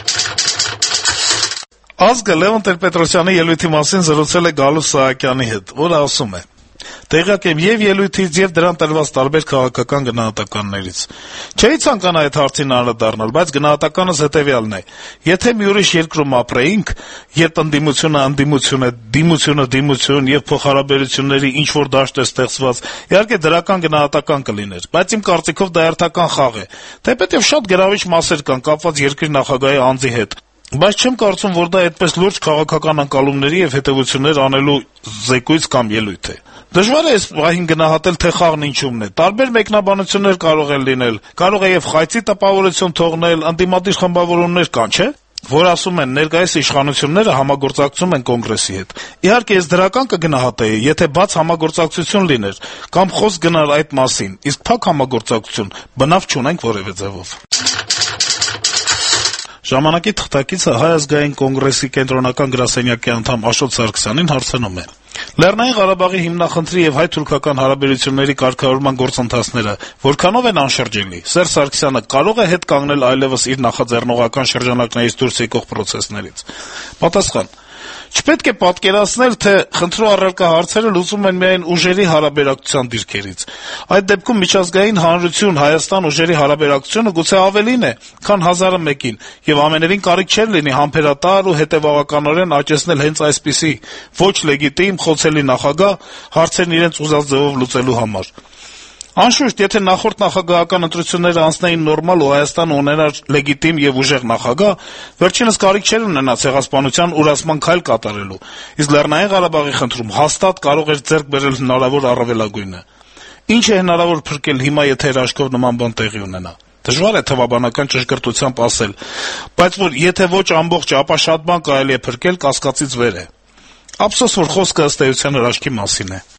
Ազգը Լևոն Տեր-Պետրոսյանի ելույթի մասին զրուցել է Գալուստ Սահակյանի հետ, որը ասում է. Տեղյակ եմ եւ ելույթից եւ դրան տրված տարբեր քաղաքական գնահատականներից։ Չէի ցանկանա այդ հարցին անդրադառնալ, բայց գնահատականս հետեւյալն է. եթե մի ուրիշ երկրում ապրեինք, երբ ընդդիմությունը ընդդիմություն է, դիմությունը դիմություն եւ փոխհարաբերությունների ինչ որ դաշտ է ստեղծված, իհարկե դրական գնահատական կլիներ, բայց իմ կարծիքով դա հերթական խաղ է, թեպետեւ շատ գրավիչ մասեր կան կապված երկրի նախագահի անձի հետ։ Բայց չեմ կարծում, որ դա այդպես լուրջ քաղաքական անկալումների եւ հետեւություններ անելու զեկույց կամ ելույթ է։ Դժվար է այս պահին գնահատել, թե խաղն ինչումն է։ Տարբեր մեկնաբանություններ կարող են լինել, կարող է եւ խայծի տպավորություն թողնել, ընդդիմադիր խմբավորումներ կան, չէ՞։ որ ասում են ներկայիս իշխանությունները համագործակցում են կոնգրեսի հետ։ Իհարկե ես դրական կգնահատեի, եթե բաց համագործակցություն լիներ կամ խոսք գնար այդ մասին, իսկ փակ համագործակցություն բնավ չունենք որևէ ձևով։ Ժամանակի թղթակիցը Հայ ազգային կոնգրեսի կենտրոնական գրասենյակի անդամ Աշոտ Սարգսյանին հարցնում է. Լեռնային Ղարաբաղի հիմնախնդրի եւ հայ-թուրքական հարաբերությունների կարգավորման գործընթացները որքանով են անշրջելի։ Սերժ Սարգսյանը կարող է հետ կանգնել այլևս իր նախաձեռնողական շրջանակներից դուրս եկող process-ներից։ Պատասխան. Չպետք է պատկերացնել, թե խնդրու առարկա հարցերը լուծում են միայն ուժերի հարաբերակցության դիրքերից։ Այդ դեպքում միջազգային հանրություն Հայաստան ուժերի հարաբերակցությունը գուցե ավելին է, քան 1001-ին, եւ ամենևին կարիք չէր լինի համբերատար ու հետեւողականորեն աճեցնել հենց այսպիսի ոչ լեգիտիմ խոցելի նախագահ հարցերն իրենց ուզած ձևով լուծելու համար։ Անշուշտ, եթե նախորդ նախագահական ընտրությունները անցնեին նորմալ ու Հայաստանը ունենար լեգիտիմ եւ ուժեղ նախագահ, վերջինս կարիք չէր ունենա ցեղասպանության ուրացման քայլ կատարելու, իսկ Լեռնային Ղարաբաղի խնդրում հաստատ կարող էր ձեռք բերել հնարավոր առավելագույնը։ Ինչ է հնարավոր փրկել հիմա, եթե հրաշքով նման բան տեղի ունենա։ Դժվար է թվաբանական ճշգրտությամբ ասել, բայց որ եթե ոչ ամբողջ, ապա շատ բան կարելի է փրկել կասկածից վեր է։ Ափսոս, որ խոսքը ըստ էության հրաշքի մասին է։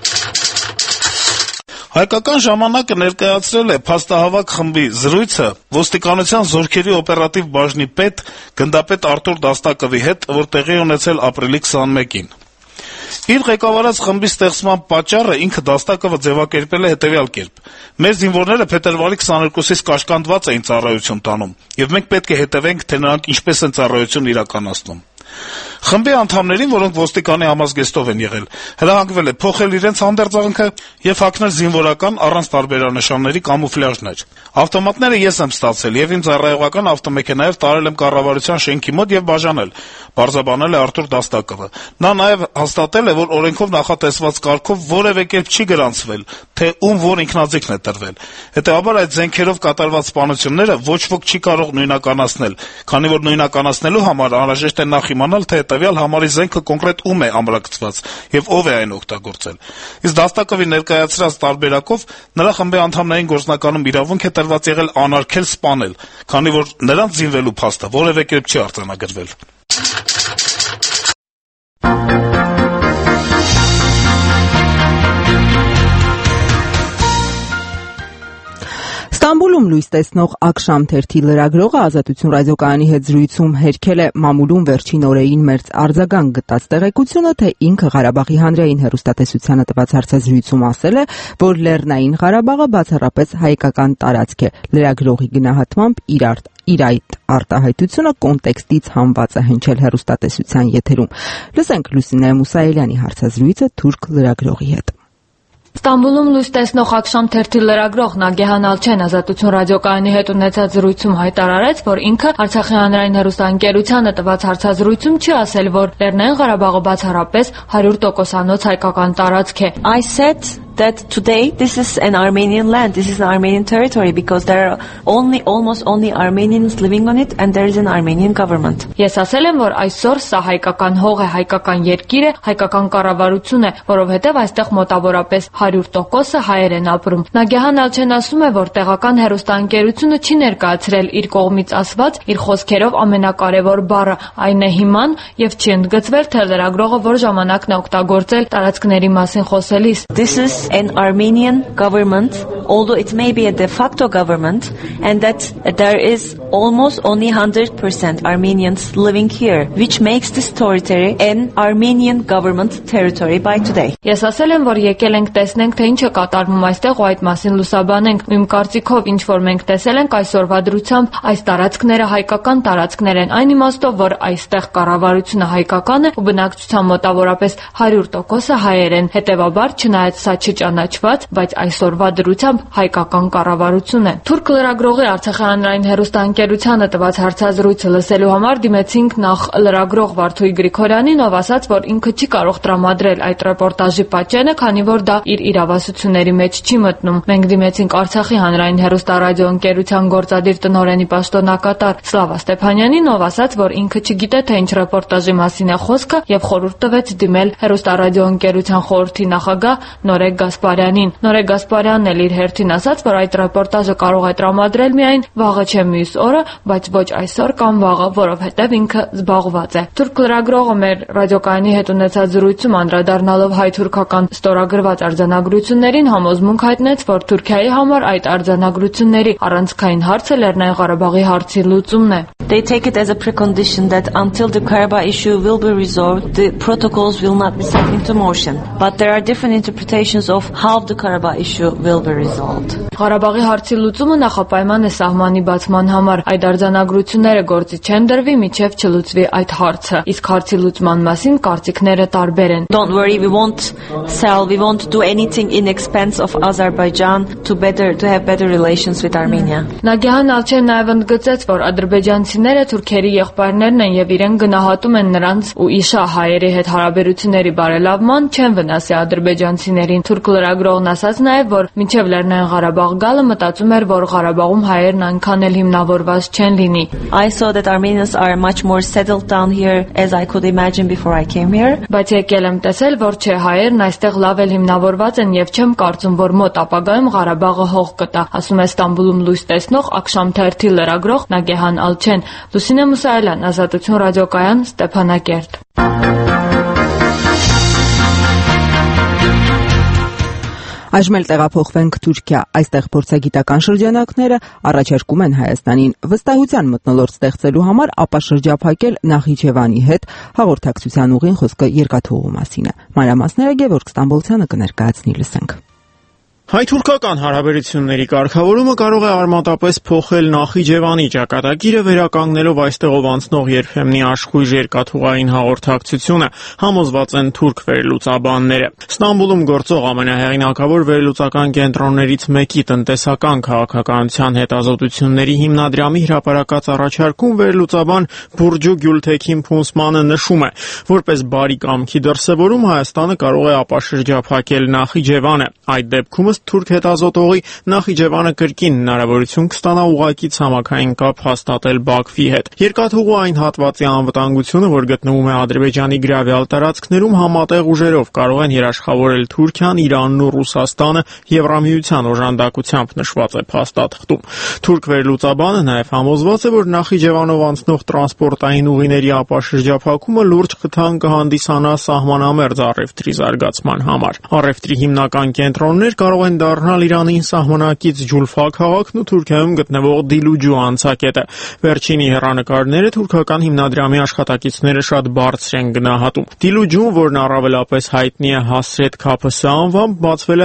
Հայկական ժամանակը ներկայացրել է փաստահավաք խմբի զրույցը ոստիկանության զորքերի օպերատիվ բաժնի պետ գնդապետ Արտուր Դաստակովի հետ, որ տեղի ունեցել ապրիլի 21-ին։ Իր ղեկավարած խմբի ստեղծման պատճառը ինքը Դաստակովը ձևակերպել է հետևյալ կերպ. Մեր զինվորները փետրվարի 22-ից կաշկանդված էին ծառայություն տանում, եւ մենք պետք է հետևենք, թե նրանք ինչպես են ծառայություն իրականացնում։ Խմբի անդամներին, որոնք ոստիկանի համազգեստով են եղել, հրահանգվել է փոխել իրենց հանդերձանքը եւ հագնել զինվորական առանց տարբերանշանների կամուֆլյաժներ։ Ավտոմատները ես եմ ստացել եւ իմ ծառայողական ավտոմեքենայով տարել եմ կառավարության շենքի մոտ եւ բաժանել, բարձաբանել է Արտուր Դաստակովը։ Նա նաեւ հաստատել է, որ օրենքով նախատեսված կարգով որևէ կերպ չի գրանցվել, թե ում որ ինքնաձիգն է տրվել։ Հետեւաբար այդ զենքերով կատարված սպանությունները ոչ ոք չի կարող նույնականացնել, քանի որ նույնականացնելու համար անհրաժեշտ է նախ իմանալ, թե հետեւյալ համարի զենքը կոնկրետ ում է ամրակցված եւ ով է այն օգտագործել։ Իսկ Դաստակովի ներկայացրած տարբերակով նրա խմբի անդամներին գործնականում իրավունք է տրված եղել անարգել սպանել, քանի որ նրանց զինվելու փաստը որևէ կերպ չի արձանագրվել։ Ստամբուլում լույս տեսնող Ակշամ թերթի լրագրողը Ազատություն ռադիոկայանի հետ զրույցում հերքել է մամուլում վերջին օրերին մերձ արձագանք գտած տեղեկությունը, թե ինքը Ղարաբաղի հանրային հեռուստատեսությանը տված հարցազրույցում ասել է, որ Լեռնային Ղարաբաղը բացառապես հայկական տարածք է։ Լրագրողի գնահատմամբ իր այդ արտահայտությունը կոնտեքստից հանված է հնչել հեռուստատեսության եթերում։ Լսենք Լուսինե Մուսայելյանի հարցազրույցը թուրք լրագրողի հետ։ Ստամբուլում լույս տեսնող Ակշամ թերթի լրագրող Նագեհան Ալչեն Ազատություն ռադիոկայանի հետ ունեցած զրույցում հայտարարեց, որ ինքը Արցախի հանրային հեռուստաընկերությանը տված հարցազրույցում չի ասել, որ Լեռնային Ղարաբաղը բացառապես 100%-անոց հայկական տարածք է։ I said that today this is an Armenian land, this is an Armenian territory because there are almost only Armenians living on it and there is an Armenian government. Ես ասել եմ, որ այսօր սա հայկական հող է, հայկական երկիր է, հայկական կառավարություն է, որովհետև այստեղ մոտավորապես 100%-ը հայեր են ապրում։ Նագեհան Ալչեն ասում է, որ տեղական հեռուստաընկերությունը չի ներկայացրել իր կողմից ասված իր խոսքերով ամենակարևոր բառը, այն է հիման, եւ չի ընդգծվել, թե լրագրողը որ ժամանակն է օգտագործել տարածքների մասին խոսելիս։ This is an Armenian government, although it may be a de facto government, and that there is almost only 100% Armenians living here, which makes this territory an Armenian government territory by today. Ես ասել եմ, որ եկել ենք տեսնենք, թե ինչ է կատարվում այստեղ ու այդ մասին լուսաբանենք։ Իմ կարծիքով, ինչ որ մենք տեսել ենք այսօրվա դրությամբ, այս տարածքները հայկական տարածքներ են, այն իմաստով, որ այստեղ կառավարությունը հայկական է ու բնակչության մոտավորապես 100%-ը հայեր են։ Հետևաբար, չնայած սա չճանաչված, բայց այսօրվա դրությամբ հայկական կառավարություն է։ Թուրք լրագրողի Արցախի հանրային հեռուստաընկերությանը տված հարցազրույցը լսելու համար դիմեցինք նախ լրագրող Վարդուհի Գրիգորյանին, ով ասաց, որ ինքը չի կարող տրամադրել այդ ռեպորտաժի պատճենը, քանի որ դա իր իրավասությունների մեջ չի մտնում։ Մենք դիմեցինք Արցախի հանրային հեռուստարադիոընկերության գործադիր տնօրենի պաշտոնակատար Սլավա Ստեփանյանին, ով ասաց, որ ինքը չգիտե, թե ինչ ռեպորտաժի մասին է խոսքը եւ խորհուրդ տվեց դիմել հեռուստարադիոընկերության խորհրդի նախագահ Նորեկ Գասպարյանին։ Նորեկ Գասպարյանն էլ իր հերթին ասաց, որ այդ ռեպորտաժը կարող է տրամադրել միայն վաղը չէ մյուս օրը, բայց ոչ այսօր կամ վաղը, որովհետև ինքը զբաղված է։ Թուրք լրագրողը մեր ռադիոկայանի հետ ունեցած զրույցում անդրադառնալով հայ-թուրքական ստորագրված արձանագրություններին համոզմունք հայտնեց, որ Թուրքիայի համար այդ արձանագրությունների առանցքային հարցը Լեռնային Ղարաբաղի հարցի լուծումն է։ They take it as a precondition that until the Karabakh issue will be resolved, the protocols will not be set into motion. But there are different interpretations of how the Karabakh issue will be resolved. Ղարաբաղի հարցի լուծումը նախապայման է սահմանի բացման համար։ Այդ արձանագրությունները գործի չեն դրվի, մինչև չլուծվի այդ հարցը։ Իսկ հարցի լուծման մասին կարծիքները տարբեր են։ Don't worry, we won't do anything in expense of Azerbaijan to have better relations with Armenia. Նագիհան Ալչեն նաև ընդգծեց, որ ադրբեջանցիները թուրքերի եղբայրներն են եւ իրեն գնահատում են նրանց ու իշա հայերի հետ հարաբերությունների բարելավման, չեն վնասի ադրբեջանցիներին։ Թուրք լրագրողն ասաց նաև, որ մինչև Լեռնային Ղարաբաղ գալը մտածում էր, որ Ղարաբաղում հայերն այնքան էլ հիմնավորված չեն լինի։ I saw that Armenians are much more settled down here as I could imagine before I came here. Բայց եկել եմ տեսել, որ չէ, հայերն այստեղ լավ էլ հիմնավորված են եւ չեմ կարծում, որ մոտ ապագայում Ղարաբաղը հող կտա, ասում է Ստամբուլում լույս տեսնող Ակշամ թերթի լրագրող Նագեհան Ալչեն։ Լուսինե Մուսայելյան, Ազատություն ռադիոկայան, Ստեփանակերտ։ Այժմ էլ տեղափոխվենք Թուրքիա։ Այստեղ փորձագիտական շրջանակները առաջարկում են Հայաստանին վստահության մթնոլորտ ստեղծելու համար ապաշրջափակել Նախիջևանի հետ հաղորդակցության ուղին խոսքը երկաթուղու մասին է։ Մանրամասները Գևորգ Ստամբոլցյանը կներկայացնի, լսենք։ Հայ-թուրքական հարաբերությունների կարգավորումը կարող է արմատապես փոխել Նախիջևանի ճակատագիրը, վերականգնելով այստեղով անցնող երբեմնի աշխույժ երկաթուղային հաղորդակցությունը, համոզված են թուրք վերլուծաբանները։ Ստամբուլում գործող ամենահեղինակավոր վերլուծական կենտրոններից մեկի տնտեսական քաղաքականության հետազոտությունների հիմնադրամի հրապարակած առաջարկում վերլուծաբան Բուրջու Գյուլթեքին Փունսմանը նշում է, որպես բարի կամքի դրսևորում Հայաստանը կարող է ապաշրջափակել Նախիջևանը։ Այդ դեպքում թուրք հետազոտողի Նախիջևանը կրկին հնարավորություն կստանա ուղղակի ցամաքային կապ հաստատել Բաքվի հետ։ Երկաթուղու այն հատվածի անվտանգությունը, որ գտնվում է Ադրբեջանի գրավյալ տարածքներում, համատեղ ուժերով կարող են երաշխավորել Թուրքիան, Իրանն ու Ռուսաստանը Եվրամիության օժանդակությամբ նշված է փաստաթղթում։ Թուրք վերլուծաբանը նաև համոզված է, որ Նախիջևանով անցնող տրանսպորտային ուղիների ապաշրջափակումը լուրջ խթան կհանդիսանա սահմանամերձ առևտրի զարգացման համար։ Առևտրի հիմնական կենտրոններ կարող են դառնալ Իրանին սահմանակից Ջուլֆա քաղաքն ու Թուրքիայում գտնվող Դիլուջու անցակետը։ Վերջինի հեռանկարները թուրքական հիմնադրամի աշխատակիցները շատ բարձր են գնահատում։ Դիլուջուն, որն առավելապես հայտնի է Հասրետ Քափսը անվամբ, բացվել է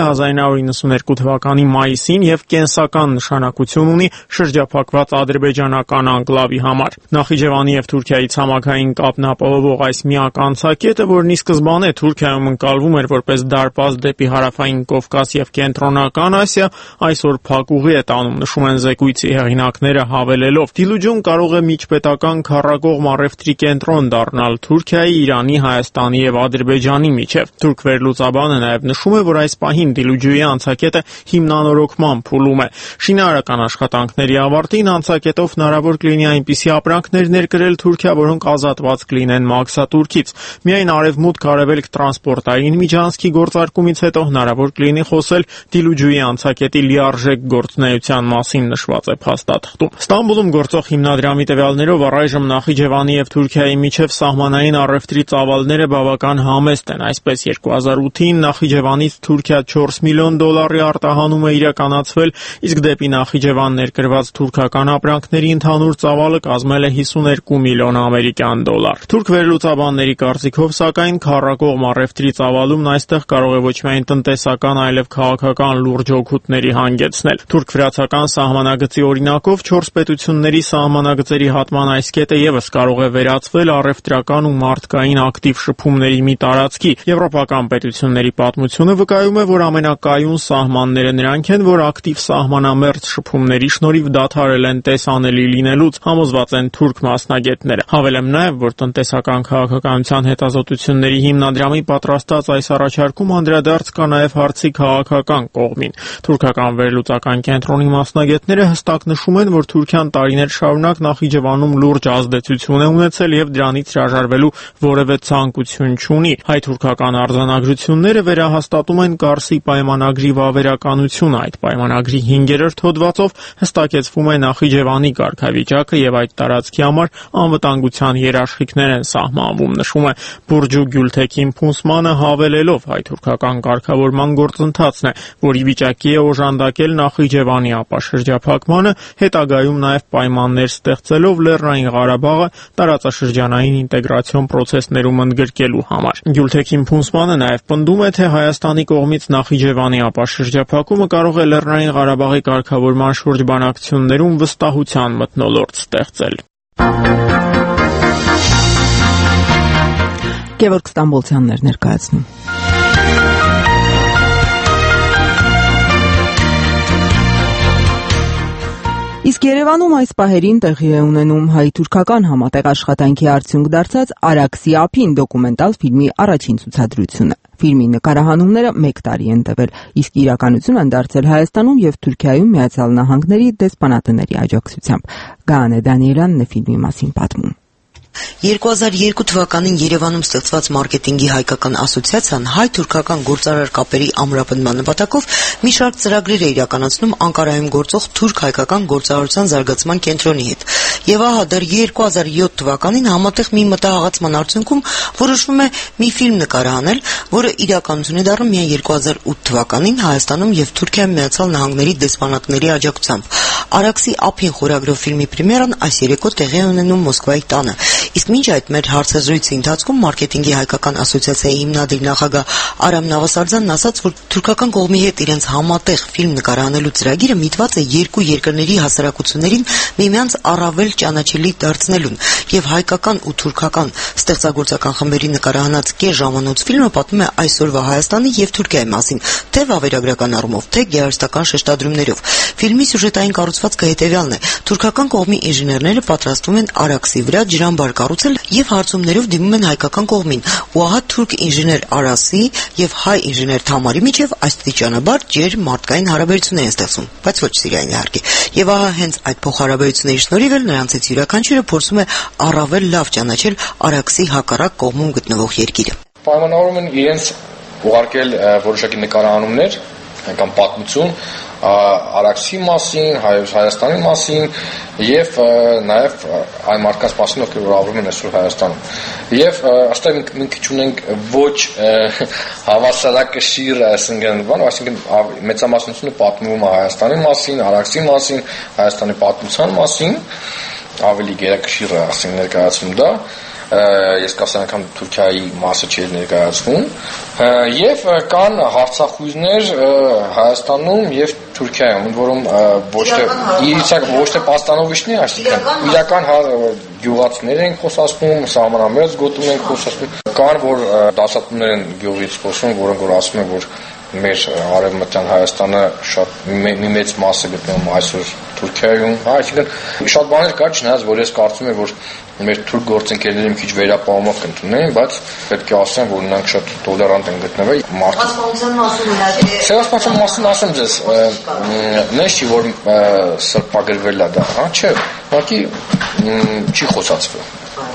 1992 թվականի մայիսին եւ կենսական նշանակություն ունի շրջափակված ադրբեջանական անկլավի համար։ Նախիջևանի եւ Թուրքիայի ցամաքային կապն ապահովող այս միակ անցակետը, որն ի սկզբանե Թուրքիայում ընկալվում էր որպես դարպաս դեպի հարավային Կովկաս եւ Կենտրոնական Ասիա, այսօր փակուղի է տանում, նշում են զեկույցի հեղինակները, հավելելով. Դիլուջուն կարող է միջպետական քառակողմ առևտրի կենտրոն դառնալ Թուրքիայի, Իրանի, Հայաստանի եւ Ադրբեջանի միջև։ Թուրք վերլուծաբանը նաեւ նշում է, որ այս պահին Դիլուջուի անցակետը հիմնանորոգման փուլում է։ Շինարարական աշխատանքների ավարտին անցակետով հնարավոր կլինի այնպիսի ապրանքներ ներկրել Թուրքիա, որոնք ազատված կլինեն մաքսատուրքից։ Միայն արևմուտք-արևելք տրանսպորտային միջանցքի գործարկումից հետո հնարավոր կլինի խոսել Դիլուջուի անցակետի լիարժեք գործունեության մասին, նշված է փաստաթղթում։ Ստամբուլում գործող հիմնադրամի տվյալներով առայժմ Նախիջևանի եւ Թուրքիայի միջև սահմանային առևտրի ծավալները բավական համեստ են։ Այսպես 2008-ին Նախիջևանից Թուրքիա 4 միլիոն դոլարի արտահանում է իրականացվել, իսկ դեպի Նախիջևան ներկրված թուրքական ապրանքների ընդհանուր ծավալը կազմել է 52 միլիոն ամերիկյան դոլար։ Թուրք վերլուծաբանների կարծիքով, սակայն, քառակողմ առևտրի ծավալումն այստեղ կարող է ոչ միայն տնտեսական, այլև քաղաքական լուրջ օգուտների հանգեցնել։ Թուրք-վրացական սահմանագծի օրինակով 4 պետությունների սահմանագծերի հատման այս կետը եւս կարող է վերածվել առևտրական ու մարդկային ակտիվ շփումների մի տարածքի։ Եվրոպական պետությունների պատմությունը վկայում է, որ ամենակայուն սահմանները նրանք են, որ ակտիվ սահմանամերձ շփումների շնորհիվ դադարել են տեսանելի լինելուց, համոզված են թուրք մասնագետները։ Հավելեմ նաև, որ տնտեսական քաղաքականության հետազոտությունների հիմնադրամի պատրաստած այս առաջարկում անդրադարձ կա նաև հարցի քաղաքական հայկական կողմին։ Թուրքական վերլուծական կենտրոնի մասնագետները հստակ նշում են, որ Թուրքիան տարիներ շարունակ Նախիջևանում լուրջ ազդեցություն է ունեցել եւ դրանից հրաժարվելու որևէ ցանկություն չունի։ Հայ-թուրքական արձանագրությունները վերահաստատում են Կարսի պայմանագրի վավերականությունը։ Այդ պայմանագրի 5-րդ հոդվածով հստակեցվում է Նախիջևանի կարգավիճակը եւ այդ տարածքի համար անվտանգության երաշխիքներ են սահմանվում, նշում է Բուրջու Գյուլթեքին Փունսմանը, հավելելով հայ-թուրքական կարգավորման գործընթացն է, որ ի վիճակի է օժանդակել Նախիջևանի ապաշրջափակմանը, հետագայում նաեւ պայմաններ ստեղծելով Լեռնային Ղարաբաղը տարածաշրջանային ինտեգրացիոն process-ներում ընդգրկելու համար։ Գյուլթեքին Փունսմանը նաեւ պնդում է, թե Հայաստանի կողմից Նախիջևանի ապաշրջափակումը կարող է Լեռնային Ղարաբաղի կարգավորման շուրջ բանակցություններում վստահության մթնոլորտ ստեղծել։ Գևորգ Ստամբոլցյանն էր ներկայացնում։ Իսկ Երևանում այս պահերին տեղի է ունենում հայ-թուրքական համատեղ աշխատանքի արդյունք դարձած Արաքսի ափին դոկումենտալ ֆիլմի առաջին ցուցադրությունը։ Ֆիլմի նկարահանումները 1 տարի են տևել, իսկ իրականություն են դարձել Հայաստանում եւ Թուրքիայում Միացյալ Նահանգների դեսպանատների աջակցությամբ։ Գանե Դանիելյանն է ֆիլմի մասին պատմում։ 2002 թվականին Երևանում ստեղծված մարքեթինգի հայկական ասոցիացիան հայ-թուրքական գործարար կապերի ամրապնդման նպատակով մի շարք ծրագրեր է իրականացնում Անկարայում գործող թուրք-հայկական գործարարության զարգացման կենտրոնի հետ։ Եվ ահա դեռ 2007 թվականին համատեղ մի մտահղացման արդյունքում որոշվում է մի ֆիլմ նկարահանել, որը իրականություն է դառնում միայն 2008 թվականին Հայաստանում եւ Թուրքիայում Միացյալ Նահանգների դեսպանատների աջակցությամբ։ Արաքսի ափին խորագրով ֆիլմի պրեմիերան այս երեկո տեղի է ունենում Մոսկվայի տանը։ Իսկ մինչ այդ մեր հարցազրույցի ընթացքում մարքեթինգի հայկական ասոցիացիայի հիմնադիր նախագահ Արամ Նավասարդյանն ասաց, որ թուրքական կողմի հետ իրենց համատեղ ֆիլմ նկարահանելու ծրագիրը միտված է երկու երկրների հասարակություններին միմյանց առավել ճանաչելի դարձնելուն, եւ հայկական ու թուրքական ստեղծագործական խմբերի նկարահանած կես ժամանոց ֆիլմը պատմում է այսօրվա Հայաստանի եւ Թուրքիայի մասին, թե վավերագրական առումով, թե գեղարվեստական շեշտադրումներով։ Ֆիլմի սյուժետային կառուցվածքը հետեւյալն է. թուրքական կողմի ինժեներները պատրաստվում են Արաքսի վրա ջրամբար կառուցել եւ հարցումներով դիմում են հայկական կողմին, ու ահա թուրք ինժեներ Արասի եւ հայ ինժեներ Թամարի միջեւ աստիճանաբար ջեր-մարդկային հարաբերություններ են ստեղծում, բայց ոչ սիրային իհարկե։ Եվ ահա հենց այդ փոխհարաբերությունների շնորհիվ էլ նրանցից յուրաքանչյուրը փորձում է առավել լավ ճանաչել Արաքսի հակառակ կողմում գտնվող երկիրը։ Պայմանավորում են իրենց ուղարկել որոշակի նկարահանումներ կամ պատմություն Արաքսի մասին, Հայաստանի մասին եւ նաեւ այն մարդկանց մասին, ովքեր որ ապրում են այսօր Հայաստանում։ Եվ այստեղ մենք քիչ ունենք ոչ հավասարակշիռ, այսինքն մեծամասնությունը պատմվում է Հայաստանի մասին, Արաքսի մասին, Հայաստանի պատմության մասին, ավելի գերակշիռ է ասենք ներկայացնում դա։ Ես կասեմ անգամ Թուրքիայի մասը չէր ներկայացվում եւ կան հարցախույզներ Հայաստանում եւ Թուրքիայում, որում ոչ թե պաստանովիչներ, այսինքն իրական գյուղացիներ են խոսացնում, սահմանամերձ գոտում են խոսացնում, կան որ դասատուներ են գյուղից խոսում, որոնք որ ասում են որ մեր արևմտյան Հայաստանը շատ մի մեծ մաս է գտնվում այսօր Թուրքիայում, այսինքն շատ բաներ կա, չնայած որ ես կարծում եմ որ մեր թուրք գործընկերներին քիչ վերապահումով կընդունեն, բայց պետք է ասեմ, որ նրանք շատ տոլերանտ են գտնվել Ցեղասպանության մասին ասեմ ձեզ, նես չի որ սրբագրվել է դա, հա, չէ, ուղղակի չի խոսացվել։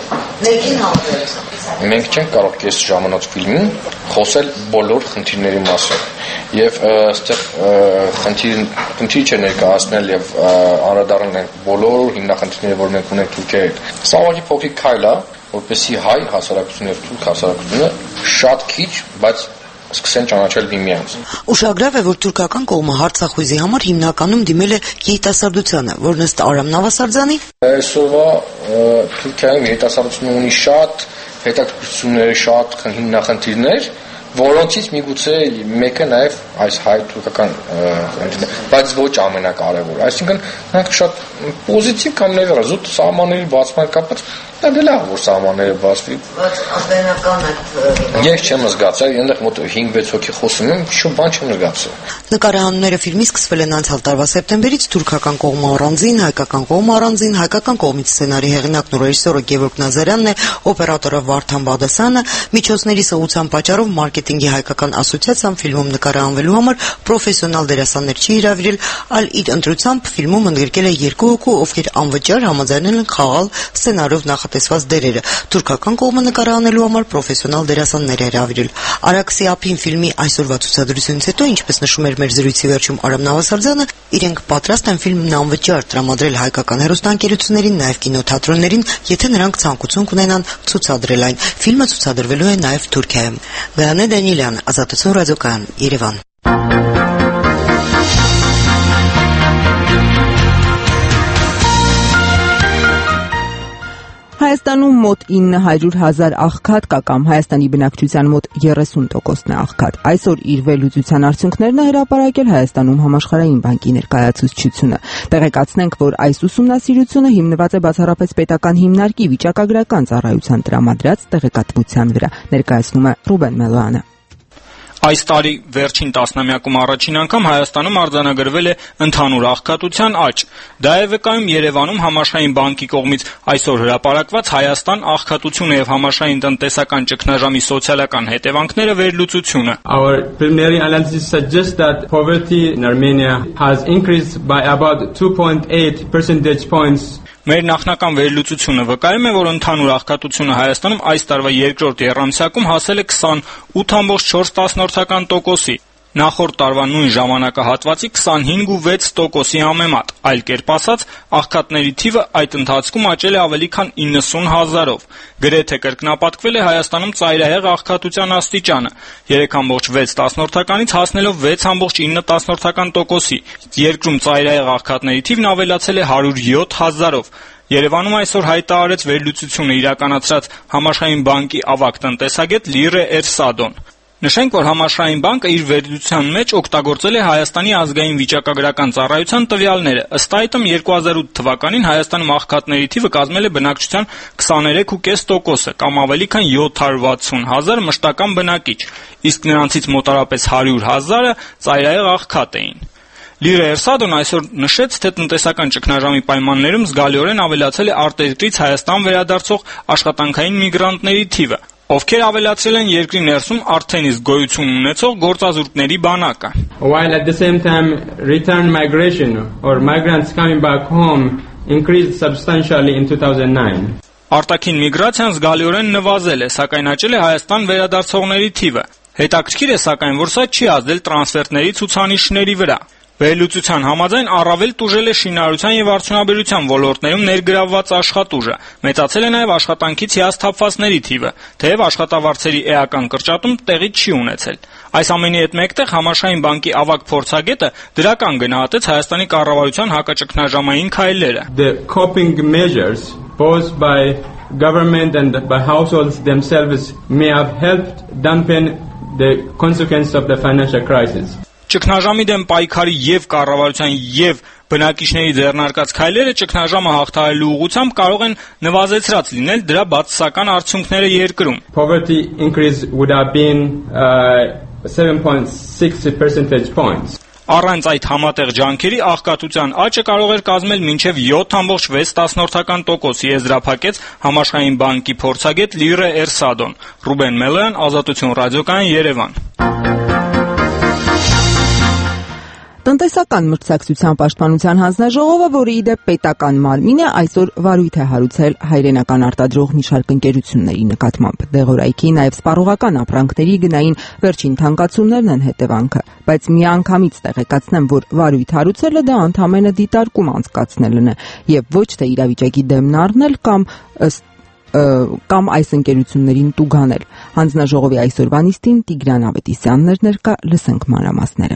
Մենք չենք կարող կես ժամանոց ֆիլմին խոսել բոլոր խնդիրների մասին եւ այստեղ խնդիր չէ ներկայացնել եւ անդրադառնալ են բոլոր հիմնախնդիրները, որ մենք ունենք Թուրքիայի հետ։ Սա ուղղակի փոքրիկ քայլ է, որպեսզի հայ հասարակությունը եւ թուրք հասարակությունը շատ քիչ, բայց սկսեն ճանաչել միմյանց։ Ուշագրավ է, որ թուրքական կողմը հարցախույզի համար հիմնականում դիմել է երիտասարդությանը, որն ըստ Արամ Նավասարդյանի այսօրվա Թուրքիայում երիտասարդությունը ունի շատ հետաքրքրություններ, շատ հիմնախնդիրներ, որոնցից միգուցե մեկը նաև այս հայ-թուրքական բայց ոչ ամենակարևորը։ Այսինքն նրանք շատ պոզիտիվ կամ նեվերա զուտ սահմանների բացման կապած Դա դե լավ որ սահմանները բացվի։ Ազգայնական Ես չեմ զգացել, այնտեղ մոտ 5-6 հոգի խոսում եմ, շուտ բան չեմ զգացել։ Նկարահանումները ֆիլմի սկսվել են անցյալ տարվա սեպտեմբերից թուրքական կողմը առանձին, հայկական կողմը առանձին, հայկական կողմից սցենարի հեղինակն ու ռեժիսորը Գևորգ Նազարյանն է, օպերատորը Վարդան Բադասյանը, միջոցների սղության պատճառով մարքեթինգի հայկական ասոցիացիան ֆիլմում նկարահանվելու համար պրոֆեսիոնալ դերասաններ չի հրավիրել, այլ իր ընտրությամբ ֆիլմում ընդգրկել է 2 հոգու, ովքեր անվճար համաձայնել են խաղալ սցենարով նախատեսված դերերը։ Թուրքական կողմը նկարահանելու համար պրոֆեսիոնալ դերասաններ է հրավիրել։ Արաքսի ափին ֆիլմի այսօրվա ցուցադրությունից հետո, ինչպես նշում էր մեր զրույցի վերջում Արամ Նավասարդյանը, իրենք պատրաստ են ֆիլմն անվճար տրամադրել հայկական հեռուստաընկերություններին, նաև կինոթատրոններին, եթե նրանք ցանկություն կունենան ցուցադրել այն։ Ֆիլմը ցուցադրվելու է նաև Թուրքիայում։ Գայանե Դանիելյան, Ազատություն ռադիոկայան, Երևան։ Հայաստանում մոտ 900,000 աղքատ կա կամ Հայաստանի բնակչության մոտ 30%-ն է աղքատ։ Այսօր իր վերլուծության արդյունքներն է հրապարակել Հայաստանում Համաշխարհային բանկի ներկայացուցչությունը։ Տեղեկացնենք, որ այս ուսումնասիրությունը հիմնված է բացառապես պետական հիմնարկի վիճակագրական ծառայության տրամադրած տեղեկատվության վրա, ներկայացնում է Ռուբեն Մելոյանը։ Այս տարի վերջին տասնամյակում առաջին անգամ Հայաստանում արձանագրվել է ընդհանուր աղքատության աճ։ Դա է վկայում Երևանում Համաշխարհային բանկի կողմից այսօր հրապարակված Հայաստան աղքատությունը եւ համաշխարհային տնտեսական ճգնաժամի սոցիալական հետևանքները վերլուծությունը։ Our preliminary analysis suggests that poverty in Armenia has increased by about 2.8 percentage points. Մեր նախնական վերլուծությունը վկայում է, որ ընդհանուր աղքատությունը Հայաստանում այս տարվա երկրորդ եռամսյակում հասել է 28.4%-ի, նախորդ տարվա նույն ժամանակահատվածի 25.6%-ի համեմատ։ Այլ կերպ ասած, աղքատների թիվը այդ ընթացքում աճել է ավելի քան 90,000-ով։ Գրեթե կրկնապատկվել է Հայաստանում ծայրահեղ աղքատության աստիճանը 3.6%-ից հասնելով 6.9%-ի։ Երկրում ծայրահեղ աղքատների թիվն ավելացել է 107,000-ով։ Երևանում այսօր հայտարարեց վերլուծությունը իրականացրած Համաշխարհային բանկի ավագ տնտեսագետ Լիրե Էրսադոն։ Նշենք, որ Համաշխարհային բանկը իր վերլուծության մեջ օգտագործել է Հայաստանի ազգային վիճակագրական ծառայության տվյալները։ Ըստ այդմ 2008 թվականին Հայաստանում աղքատների թիվը կազմել է բնակչության 23.5%-ը կամ ավելի քան 760,000 մշտական բնակիչ, իսկ նրանցից մոտարապես 100,000-ը ծայրահեղ աղքատ էին։ Լիրե Էրսադոն այսօր նշեց, թե տնտեսական ճգնաժամի պայմաններում զգալիորեն ավելացել է արտերկրից Հայաստան վերադարձող աշխատանքային միգրանտների թիվը, ովքեր ավելացրել են երկրի ներսում արդեն իսկ գոյություն ունեցող գործազուրկների բանակը։ While at the same time return migration or migrants coming back home increased substantially in 2009. Արտաքին միգրացիան զգալիորեն նվազել է, սակայն աճել է Հայաստան վերադարձողների թիվը։ Հետաքրքիր է, սակայն, որ սա չի ազդել տրանսֆերտների ցուցանիշների վրա։ Վերլուծության համաձայն առավել տուժել է շինարարության եւ արդյունաբերության ոլորտներում ներգրավված աշխատուժը։ Մեծացել է նաեւ աշխատանքից հիասթափվածների թիվը, թեև աշխատավարձերի էական կրճատում տեղի չի ունեցել։ Այս ամենի հետ մեկտեղ Համաշխարհային բանկի ավագ փորձագետը դրական գնահատեց Հայաստանի կառավարության հակաճգնաժամային քայլերը։ The coping measures both by government and by households themselves may have helped dampen the consequences of the financial crisis. Ճգնաժամի դեմ պայքարի եւ կառավարության եւ բնակիչների ձեռնարկած քայլերը ճգնաժամը հաղթահարելու ուղղությամբ կարող են նվազեցրած լինել դրա բացասական արդյունքները երկրում։ Poverty increase would have been 7.6 percentage points. Առանց այդ համատեղ ջանքերի աղքատության աճը կարող էր կազմել մինչև 7.6%, եզրափակեց Համաշխարհային բանկի փորձագետ Լիրե Էրսադոն։ Ռուբեն Մելոյան, Ազատություն ռադիոկայան, Երևան։ Տնտեսական մրցակցության պաշտպանության հանձնաժողովը, որը ի դեպ պետական մարմին է, այսօր վարույթ է հարուցել հայրենական արտադրող մի շարք ընկերությունների նկատմամբ։ Դեղորայքի, նաև սպառողական ապրանքների գնային վերջին թանկացումներն են հետևանքը, բայց միանգամից տեղեկացնեմ, որ վարույթ հարուցելը դա ընդամենը դիտարկում անցկացնելն է եւ ոչ թե իրավիճակի դեմն առնել կամ այս ընկերություններին տուգանել։ Հանձնաժողովի այսօրվա նիստին Տիգրան Ավետիսյանն էր ներկա, լսենք մանրամասները։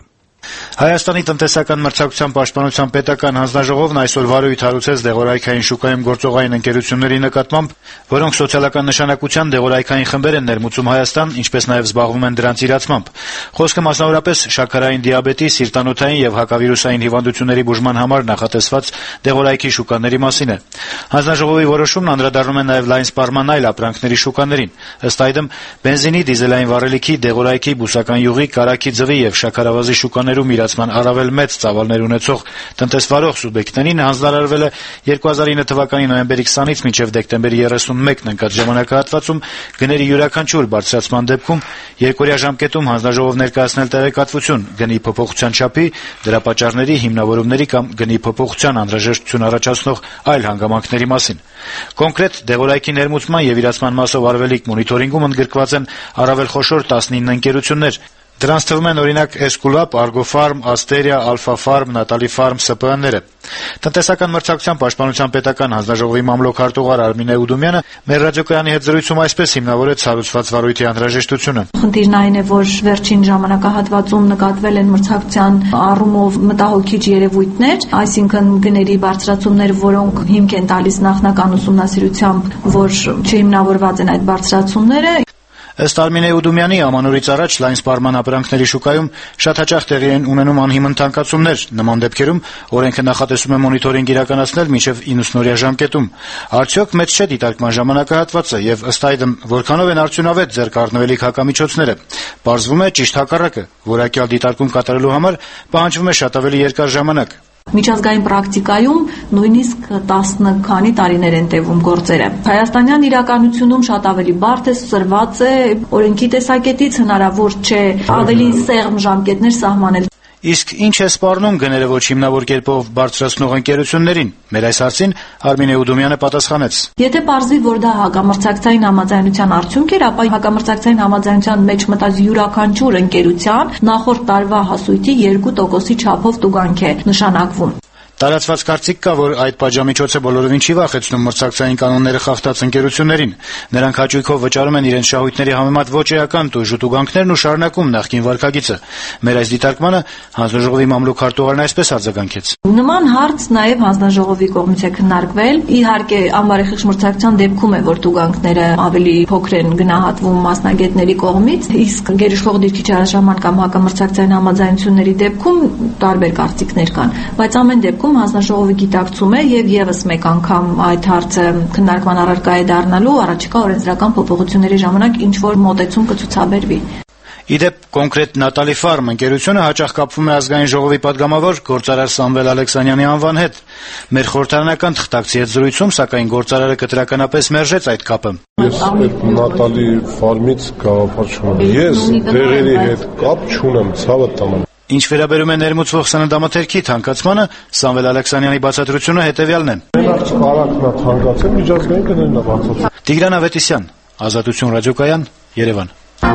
Հայաստանի տնտեսական մրցակցության պաշտպանության պետական հանձնաժողովն այսօր վարույթ հարուցեց դեղորայքային շուկայում գործողային ընկերությունների նկատմամբ, որոնք սոցիալական նշանակության դեղորայքային խմբեր են ներմուծում Հայաստան, ինչպես նաև զբաղվում են դրանց իրացմամբ։ Խոսքը մասնավորապես շաքարային դիաբետի, սիրտանոթային եւ հակավիրուսային հիվանդությունների բուժման համար նախատեսված դեղորայքի շուկաների մասին է։ Հանձնաժողովի որոշումն անդրադառնում է նաև լայն սպառման այլ ապրանքների շուկաներին։ Ըստ այդմ, բենզինի, դիզելային վառելիքի, դեղորայքի, բուսական յուղի, կարագի ձվի եւ շաքարավազի շուկաներում իրացման առավել մեծ ծավալներ ունեցող տնտեսվարող սուբյեկտներին հանձնարարվել է 2009 թվականի նոյեմբերի 20-ից մինչև դեկտեմբերի 31-ն ընկած ժամանակահատվածում գների յուրաքանչյուր բարձրացման դեպքում երկօրյա ժամկետում հանձնաժողով ներկայացնել տեղեկատվություն գնի փոփոխության չափի, դրա պատճառների, հիմնավորումների կամ գնի փոփոխության անհրաժեշտություն առաջացնող այլ հանգամանքների մասին։ Կոնկրետ դեղորայքի ներմուծման եւ իրացման մասով արվելիք մոնիտորինգում ընդգրկված են առավել խոշոր 19 ընկերություններ։ Դրանց թվում են օրինակ Esculap, Argofarm, Asteria, Alpha Farm, Natali Farm ՍՊԸ-ները։ Տնտեսական մրցակցության պաշտպանության պետական հանձնաժողովի մամլոք արտուղար Արմինե Ուդումյանը մեր ռադիոկայանի հետ զրույցում այսպես հիմնավորեց հարուցված վարույթի անհրաժեշտությունը։ Խնդիրն այն է, որ վերջին ժամանակահատվածում նկատվել են մրցակցության առումով մտահոգիչ երևույթներ, այսինքն գների բարձրացումներ, որոնք հիմք են տալիս նախնական ուսումնասիրությամբ, որ չհիմնավորված են այդ բարձրացումները։ Ըստ Արմինե Ուդումյանի, ամանորից առաջ լայն սպառման ապրանքների շուկայում շատ հաճախ տեղի են ունենում անհիմն թանկացումներ։ Նման դեպքերում օրենքը նախատեսում է մոնիտորինգ իրականացնել մինչև 90-օրյա ժամկետում։ Արդյոք մեծ չէ դիտարկման ժամանակահատվածը եւ ըստ այդմ որքանով են արդյունավետ ձեռք առնվելիք հակամիջոցները։ Պարզվում է ճիշտ հակառակը, որակյալ դիտարկում կատարելու համար պահանջվում է շատ ավելի երկար ժամանակ։ Միջազգային պրակտիկայում նույնիսկ 10 քանի տարիներ են տևում գործերը։ Հայաստանյան իրականությունում շատ ավելի բարդ է, սրված է, օրենքի տեսակետից հնարավոր չէ ավելի սեղմ ժամկետներ սահմանել։ Իսկ ինչ է սպառնում գները ոչ հիմնավոր կերպով բարձրացնող ընկերություններին։ Մեր այս հարցին Արմինե Ուդումյանը պատասխանեց. Եթե պարզվի, որ դա հակամրցակցային համաձայնության արդյունք էր, ապա հակամրցակցային համաձայնության մեջ մտած յուրաքանչյուր ընկերության նախորդ տարվա հասույթի 2%-ի չափով տուգանք է նշանակվում։ Տարածված կարծիք կա, որ այդ պատժամիջոցը բոլորովին չի վախեցնում մրցակցային կանոնները խախտած ընկերություններին։ Նրանք հաճույքով վճարում են իրենց շահույթների համեմատ ոչ էական տուժուտուգանքներն ու շարունակում նախկին վարքագիծը։ Մեր այս դիտարկմանը հանձնաժողովի մամլոք արտուղարն այսպես արձագանքեց. Նման հարց նաև հանձնաժողովի կողմից է քննարկվել։ Իհարկե, անբարեխիղճ մրցակցության դեպքում է, որ տուգանքները ավելի փոքր են գնահատվում մասնագետների կողմից, իսկ գերիշխող դիրքի չարաշահման կամ հակամրցակցային համաձայնությունների դեպքում տարբեր կարծիքներ կան, բայց ամեն դեպքում հանձնաժողովի գիտակցում է եւ եւս մեկ անգամ այդ հարցը քննարկման առարկա է դառնալու առաջիկա օրենսդրական փոփոխությունների ժամանակ ինչ որ մոտեցում կցուցաբերվի։ Իդեպ կոնկրետ Natali Farm ընկերությունը հաճախ կապվում է ազգային ժողովի падգամավոր գործարար Սամվել Ալեքսանյանի անվան հետ։ Մեր խորհրդարանական թղթակցի հետ զրույցում սակայն գործարարը կտրականապես մերժեց այդ կապը։ Ես այդ Natali Farm-ից գաղափար չունեմ։ Ես դեղերի հետ կապ չունեմ, ցավը տամ։ Ինչ վերաբերում է ներմուծվող սննդամթերքի թանկացմանը, Սամվել Ալեքսանյանի բացատրությունը հետևյալն է. Կարակնա թանկացել միջազգային կներն է բացատրում։ Տիգրան Ավետիսյան, Ազատություն ռադիոկայան, Երևան։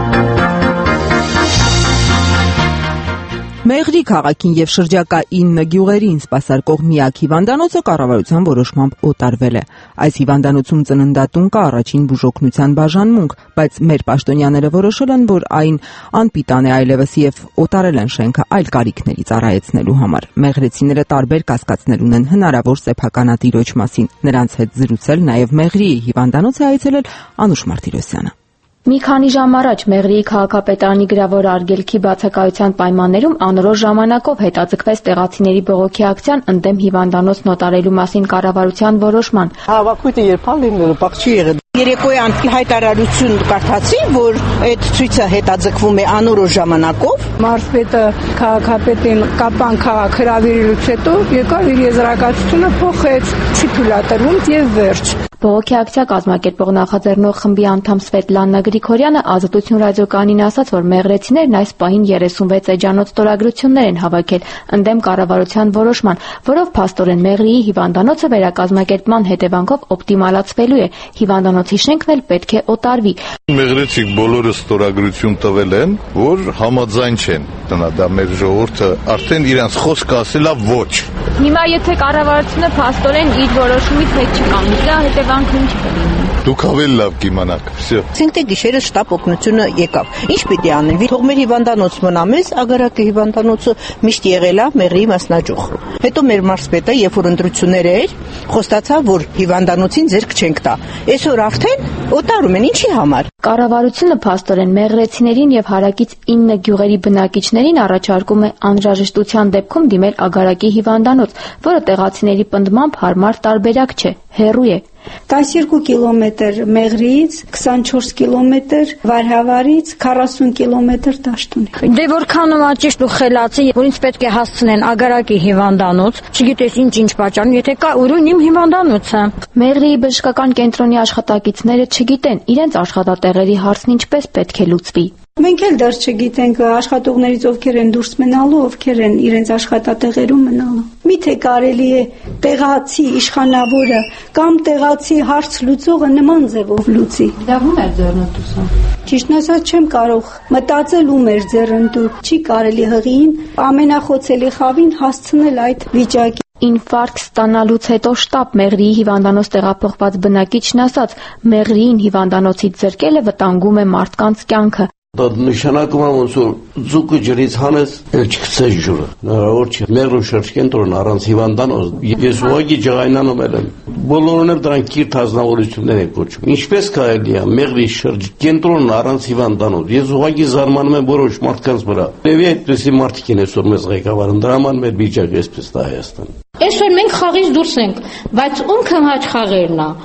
Մեղրի քաղաքին եւ շրջակա 9 գյուղերին սպասարկող միակ հիվանդանոցը կառավարության որոշմամբ օտարվել է։ Այս հիվանդանոցում ծննդատուն կա առաջին բուժօգնության բաժանմունք, բայց մեր պաշտոնյաները որոշել են, որ այն անպիտան է այլևս եւ օտարել են շենքը այլ կարիքների ծառայեցնելու համար։ Մեղրեցիները տարբեր կասկածներ ունեն հնարավոր սեփականատիրոջ մասին։ Նրանց հետ զրուցել նաեւ Մեղրիի հիվանդանոց է այցելել Անուշ Մարտիրոսյանը։ Մի քանի ժամ առաջ Մեղրիի քաղաքապետարանի գրավոր արգելքի բացակայության պայմաններում անորոշ ժամանակով հետաձգվեց տեղացիների բողոքի ակցիան ընդդեմ հիվանդանոցն օտարելու մասին կառավարության որոշման։ Հավաքույթը երբալ լինելու բախ չի եղել։ Երեկոյան հայտարարություն կարդացի, որ այդ ցույցը հետաձգվում է անորոշ ժամանակով։ Մարզպետը քաղաքապետին կապան քաղաք հրավիրելուց հետո եկավ իր եզրակացությունը փոխեց, չի թույլատրվում եւ վերջ։ Բողոքի ակցիա կազմակերպող նախաձեռնող խմբի անդամ Սվետլանա Գրիգորյանը Ազատություն ռադիոկայանին ասաց, որ մեղրեցիներն այս պահին 36 էջանոց ստորագրություններ են հավաքել ընդդեմ կառավարության որոշման, որով փաստորեն Մեղրիի հիվանդանոցը վերակազմակերպման հետևանքով օպտիմալացվելու է։ Հիվանդանոցի շենքն էլ պետք է օտարվի։ Մեղրեցիք բոլորը ստորագրություն տվել են, որ համաձայն չեն։ Դա մեր ժողովուրդը արդեն իրենց խոսքը ասելա ոչ։ Հիմա եթե կառավարությունը փաստորեն իր որոշումից հետ չի կանգնի, դրա աշխատանքը ինչ կլինի։ Դուք ավելի լավ կիմանաք։ Всё։ Ասենք թե գիշերը շտապ օգնությունը եկավ։ Ինչ պիտի անենք։ Թող մեր հիվանդանոց մնա մեզ, Ագարակի հիվանդանոցը միշտ եղել է մեղրի մասնաճյուղ։ Հետո մեր մարզպետը, երբ որ ընտրություններ էր, խոստացավ, որ հիվանդանոցին ձեռք չենք տա։ Այսօր արդեն օտարում են ինչի համար։ Կառավարությունը փաստորեն մեղրեցիներին եւ հարակից 9 գյուղերի բնակիչներին առաջարկում է անհրաժեշտության դեպքում դիմել Ագարակի հիվանդանոց, որը տեղացիների պնդմամբ հարմար տարբերակ չէ, հեռու է։ 12 կիլոմետր Մեղրիից, 24 կիլոմետր Վարհավարից, 40 կիլոմետր Դաշտունի։ Դե որքանով ճիշտ ու խելացի, որ ինձ պետք է հասցնեն Ագարակի հիվանդանոց, չգիտես ինչ պատճառ, եթե կա ուրույն իմ հիվանդանոցը։ Մեղրիի բժշկական կենտրոնի աշխատակիցները չգիտեն իրենց աշխատատեղերի հարցն ինչպես պետք է լուծվի։ Մենք էլ դեռ չգիտենք աշխատողներից ովքեր են դուրս մնալու, ովքեր են իրենց աշխատատեղերում մնալու։ Միթե կարելի է տեղացի իշխանավորը կամ տեղացի հարց լուծողը նման ձևով լուծի։ Դավում է ձեռնտուսը։ Ճիշտն ասած չեմ կարող մտածել ում էր ձեռնտու։ Չի կարելի հղիին ամենախոցելի խավին հասցնել այդ վիճակի։ Ինֆարկտ ստանալուց հետո շտապ Մեղրիի հիվանդանոց տեղափոխված բնակիչն ասաց, Մեղրիին հիվանդանոցից զրկելը վտանգում է մարդկանց կյանքը։ Դա նշանակում է ոնց որ ձուկը ջրից հանես, էլ չգցես ջուրը։ Հնարավոր չէ։ Մեղրու շրջկենտրոն առանց հիվանդանոց, ես ուղղակի ջղայնանում եմ։ Բոլորն էլ դրանք կիրթ ազնվորություններ են կոչում։ Ինչպես կարելի է Մեղրի շրջկենտրոնն առանց հիվանդանոց։ Ես ուղղակի զարմանում եմ որոշ մարդկանց վրա։ Եվ այդպեսի մարդիկ են այսօր մեզ ղեկավարում, դրա համար մեր վիճակը այսպես է Հայաստան։ Այսօր մենք խաղից դուրս ենք, բայց ում քնհաճ խաղերն է։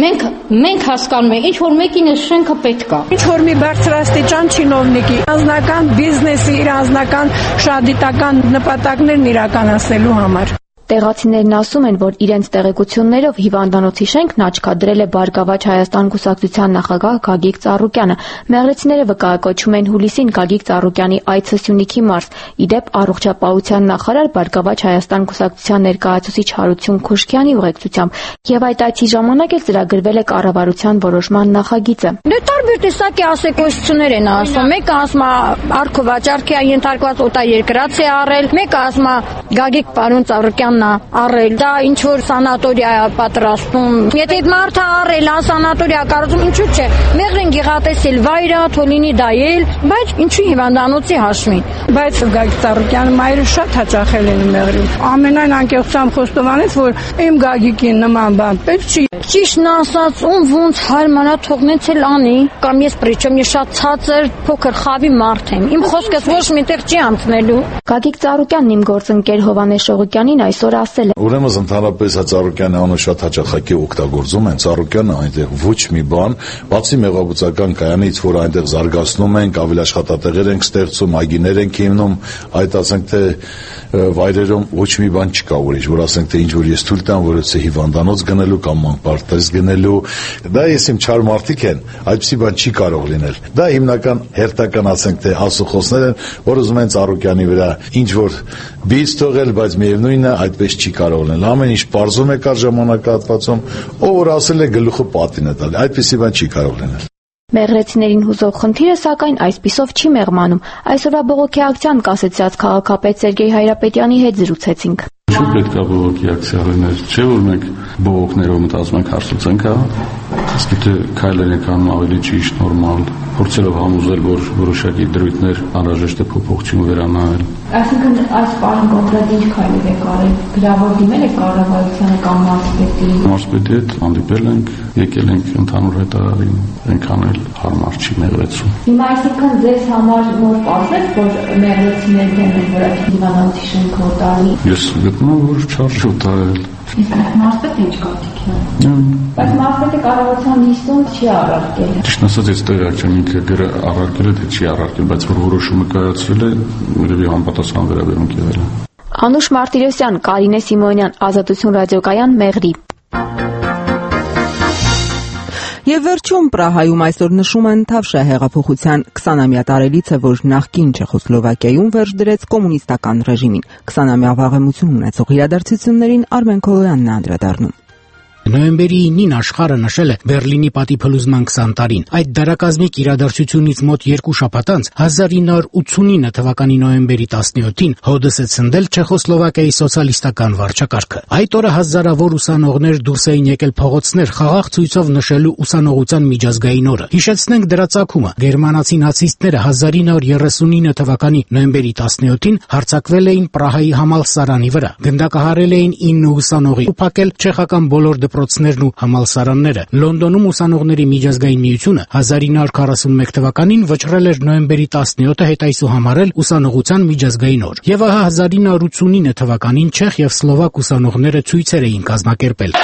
Մենք հասկանում ենք, ինչ որ մեկին շենքը պետք է։ Ինչ որ մի բարձրաստիճան չինովնիկի անձնական բիզնեսի իր անձնական շահադիտական նպատակներն իրականացնելու համար։ Տեղացիներն ասում են, որ իրենց տեղեկություններով հիվանդանոցի շենքն աչքադրել է Բարգավաճ Հայաստան կուսակցության նախագահ Գագիկ Ծառուկյանը։ Մեղրեցիները վկայակոչում են հուլիսին Գագիկ Ծառուկյանի այցը Սյունիքի մարզ։ Իդեպ առողջապահության նախարար Բարգավաճ Հայաստան կուսակցության ներկայացուցիչ Հարություն Քուշկյանի ուղեկցությամբ եւ այդ այցի ժամանակ էլ ծրագրվել է կառավարության որոշման նախագիծը։ Դե տարբեր տեսակի ասեկոսություններ են ասում։ Մեկը ասում է արքո վաճառքի է ենթարկված օտաերկրացի է առել, մեկը ասում է Գագիկ պարոն Ծառուկյան առել, դա ինչ որ սանատորիա է պատրաստում։ Եթե այդ մարդը առել, սանատորիա կառուցում, ինչու՞ չէ։ Մեղրին գեղատեսիլ վայրը, թոլինի դայել, բայց ինչու հիվանդանոցի հաշվին։ Բայց Գագիկ Ծառուկյանը մայրը շատ հաճախել են Մեղրին։ Ամենայն անկեղծությամբ խոստովանեց, որ իմ Գագիկին նման բան պետք չի։ Ճիշտն ասած, ում ոնց հարմարա թողնեց էլ անի, կամ ես պրիչեմ, ես շատ ցածր փոքր խավի մարդ եմ։ Իմ խոսքս ոչ միտեղ չի անցնելու։ Գագիկ Ծառուկյանն իմ գործընկեր Հովանես Շողոկյանին այսօր ասել է. Ուրեմն ընդհանրապես Ծառուկյանը անունը շատ հաճախակի օգտագործում են։ Ծառուկյանը այնտեղ ոչ մի բան, բացի մեղվաբուծական կայանից, որ այնտեղ զարգացնում ենք, ավելի աշխատատեղեր ենք ստեղծում, այգիներ ենք հիմնում, այդ ասենք թե վայրերում ոչ մի բան չկա ուրիշ, որ ասենք թե ինչ որ ես թույլ տամ, որ it's հիվանդանոց գնելու կամ մանպարտեզ գնելու, դա ես իմ չար մարդիկ են, այդպիսի բան չի կարող լինել։ Դա հիմնական հերթական ասենք թե ասուխոսներ են, որ ուզում են Ծառուկյանի վրա ինչ որ բիծ թողել, բայց միևնույնն է այդպես չի կարող լինել։ Ամեն ինչ բարձում է կար ժամանակահատվածում, ով որ ասել է գլուխը պատին է տալ, այդպիսի բան չի կարող լինել։ Մեղրեցիներին հուզող խնդիրը սակայն այսպիսով չի մեղմանում։ Այսօրվա բողոքի ակցիան կասեցյաց քաղաքապետ Սերգեյ Հայրապետյանի հետ զրուցեցինք։ Չէ՞ պետք է բողոքի ակցիա լիներ, չէ՞ որ մենք բողոքներով մտածում ենք հարցուցենք, հա։ Իսկ եթե քայլեր ենք անում ավելի ճիշտ, նորմալ, փորձելով համոզել, որ որոշակի դրույթներ անհրաժեշտ է փոփոխություն վերանայել։ Այսինքն այս բանը կոնկրետ ինչ քայլեր եք արել, գրավոր դիմել եք կառավարությանը կամ մարզպետին։ Մարզպետի հետ հանդիպել ենք, եկել ենք ընդհանուր հայտարարին, ենք անել հարմար չի մեղրեցում։ Հիմա այսինքն ձեզ համար նոր պարզեց, որ մեղրեցիներն են որ հիվանդանոցի շենքը օտարի։ Ես գտնում եմ, որ չարժի օտարել։ Իսկ մարզպետը ինչ կատիք է։ Բայց մարզպետը կառավարության նիստում չի առարկել։ Ճիշտ ասած, ես տեղյակ չեմ ինքը առարկել է թե չի առարկել, բայց որ որոշումը կայացրել է, երևի համապատասխան վերաբերմունք եղել է։ Անուշ Մարտիրոսյան, Կարինե Սիմոնյան, Ազատություն ռադիոկայան, Մեղրի։ Եվ վերջում Պրահայում այսօր նշում են Թավշյա հեղափոխության 20-ամյա տարելիցը, որ նախկին Չեխոսլովակիայում վերջ դրեց կոմունիստական ռեժիմին։ 20-ամյա վաղեմություն ունեցող իրադարձություններին Արմեն Քոլոյանն է անդրադառնում։ Նոյեմբերի 9-ին աշխարհը նշել է Բերլինի պատի փլուզման 20 տարին։ Այդ դարակազմիկ իրադարձությունից մոտ 2 շաբաթ անց 1989 թվականի նոյեմբերի 17-ին հոդս է ցնդել Չեխոսլովակիայի սոցիալիստական վարչակարգը։ Այդ օրը հազարավոր ուսանողներ դուրս էին եկել փողոցներ խաղաղ ցույցով նշելու ուսանողության միջազգային օրը։ Հիշեցնենք դրա ծագումը։ Գերմանացի նացիստները 1939 թվականի նոյեմբերի 17-ին հարձակվել էին Պրահայի համալսարանի վրա։ Գնդակահարել էին 9 ուսանողի ու փակել չեխական բոլոր դպրոցներն ու համալսարանները։ Լոնդոնում ուսանողների միջազգային միությունը 1941 թվականին վճռել էր նոյեմբերի 17-ը հետայսու համարել ուսանողության միջազգային օր։ Եվ ահա 1989 թվականին չեխ եւ սլովակ ուսանողները ցույցեր էին կազմակերպել։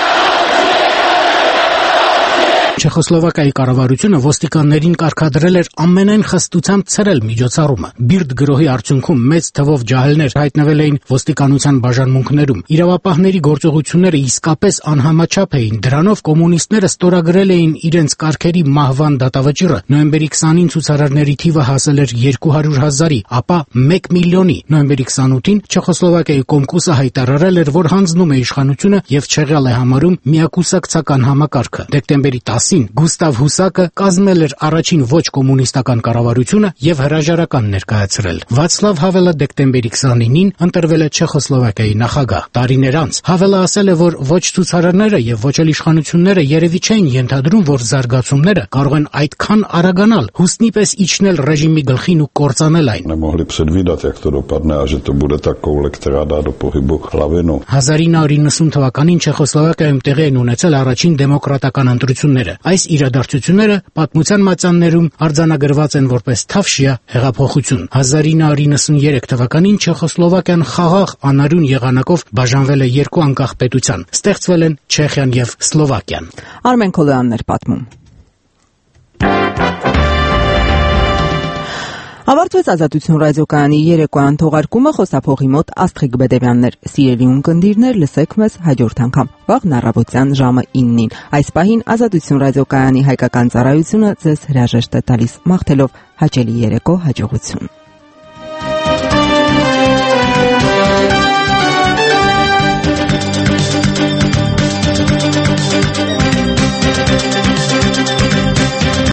Չեխոսլովակիայի կառավարությունը ոստիկաններին կարգադրել էր ամենայն խստությամբ ցրել միջոցառումը։ Բիրդ գրոհի արդյունքում մեծ թվով ջահելներ հայտնվել էին ոստիկանության բաժանմունքներում։ Իրավապահների գործողությունները իսկապես անհամաչափ էին։ Դրանով կոմունիստները ստորագրել էին իրենց կարգերի մահվան դատավճիռը։ Նոյեմբերի 20-ին ցուցարարների թիվը հասել էր 200,000-ի, ապա 1 միլիոնի։ Նոյեմբերի 28-ին Չեխոսլովակիայի Կոմկուսը հայտարարել էր, որ հանձնում է իշխանությունը եւ չեղյալ է համարում միակուսակցական համակարգը։ Դեկտեմբերի 10-ին Գուստավ Հուսակը կազմել էր առաջին ոչ կոմունիստական կառավարությունը եւ հրաժարական ներկայացրել։ Վացլավ Հավելը դեկտեմբերի 29-ին ընտրվել է Չեխոսլովակիայի նախագահ։ Տարիներ անց Հավելը ասել է, որ ոչ ցուցարարները եւ ոչ էլ իշխանությունները երևի չէին ենթադրում, որ զարգացումները կարող են այդքան արագանալ, հուսնի պես իջնել ռեժիմի գլխին ու կործանել այն։ 1990 թվականին Չեխոսլովակիայում տեղի են ունեցել առաջին դեմոկրատական ընտրությունները։ Այս իրադարձությունները պատմության մատյաններում արձանագրված են որպես Թավշյա հեղափոխություն։ 1993 թվականին Չեխոսլովակիան խաղաղ անարյուն եղանակով բաժանվել է 2 անկախ պետության։ Ստեղծվել են Չեխիան եւ Սլովակիան։ Արմեն Քոլյանն էր պատմում։ Ավարտվեց Ազատություն ռադիոկայանի երեկոյան թողարկումը, խոսափողի մոտ Աստղիկ Բեդևյանն էր։ Սիրելի ունկնդիրներ, լսեք մեզ հաջորդ անգամ վաղ առավոտյան ժամը 9-ին։ Այս պահին Ազատություն ռադիոկայանի հայկական ծառայությունը ձեզ հրաժեշտ է տալիս, մաղթելով հաճելի երեկո, հաջողություն։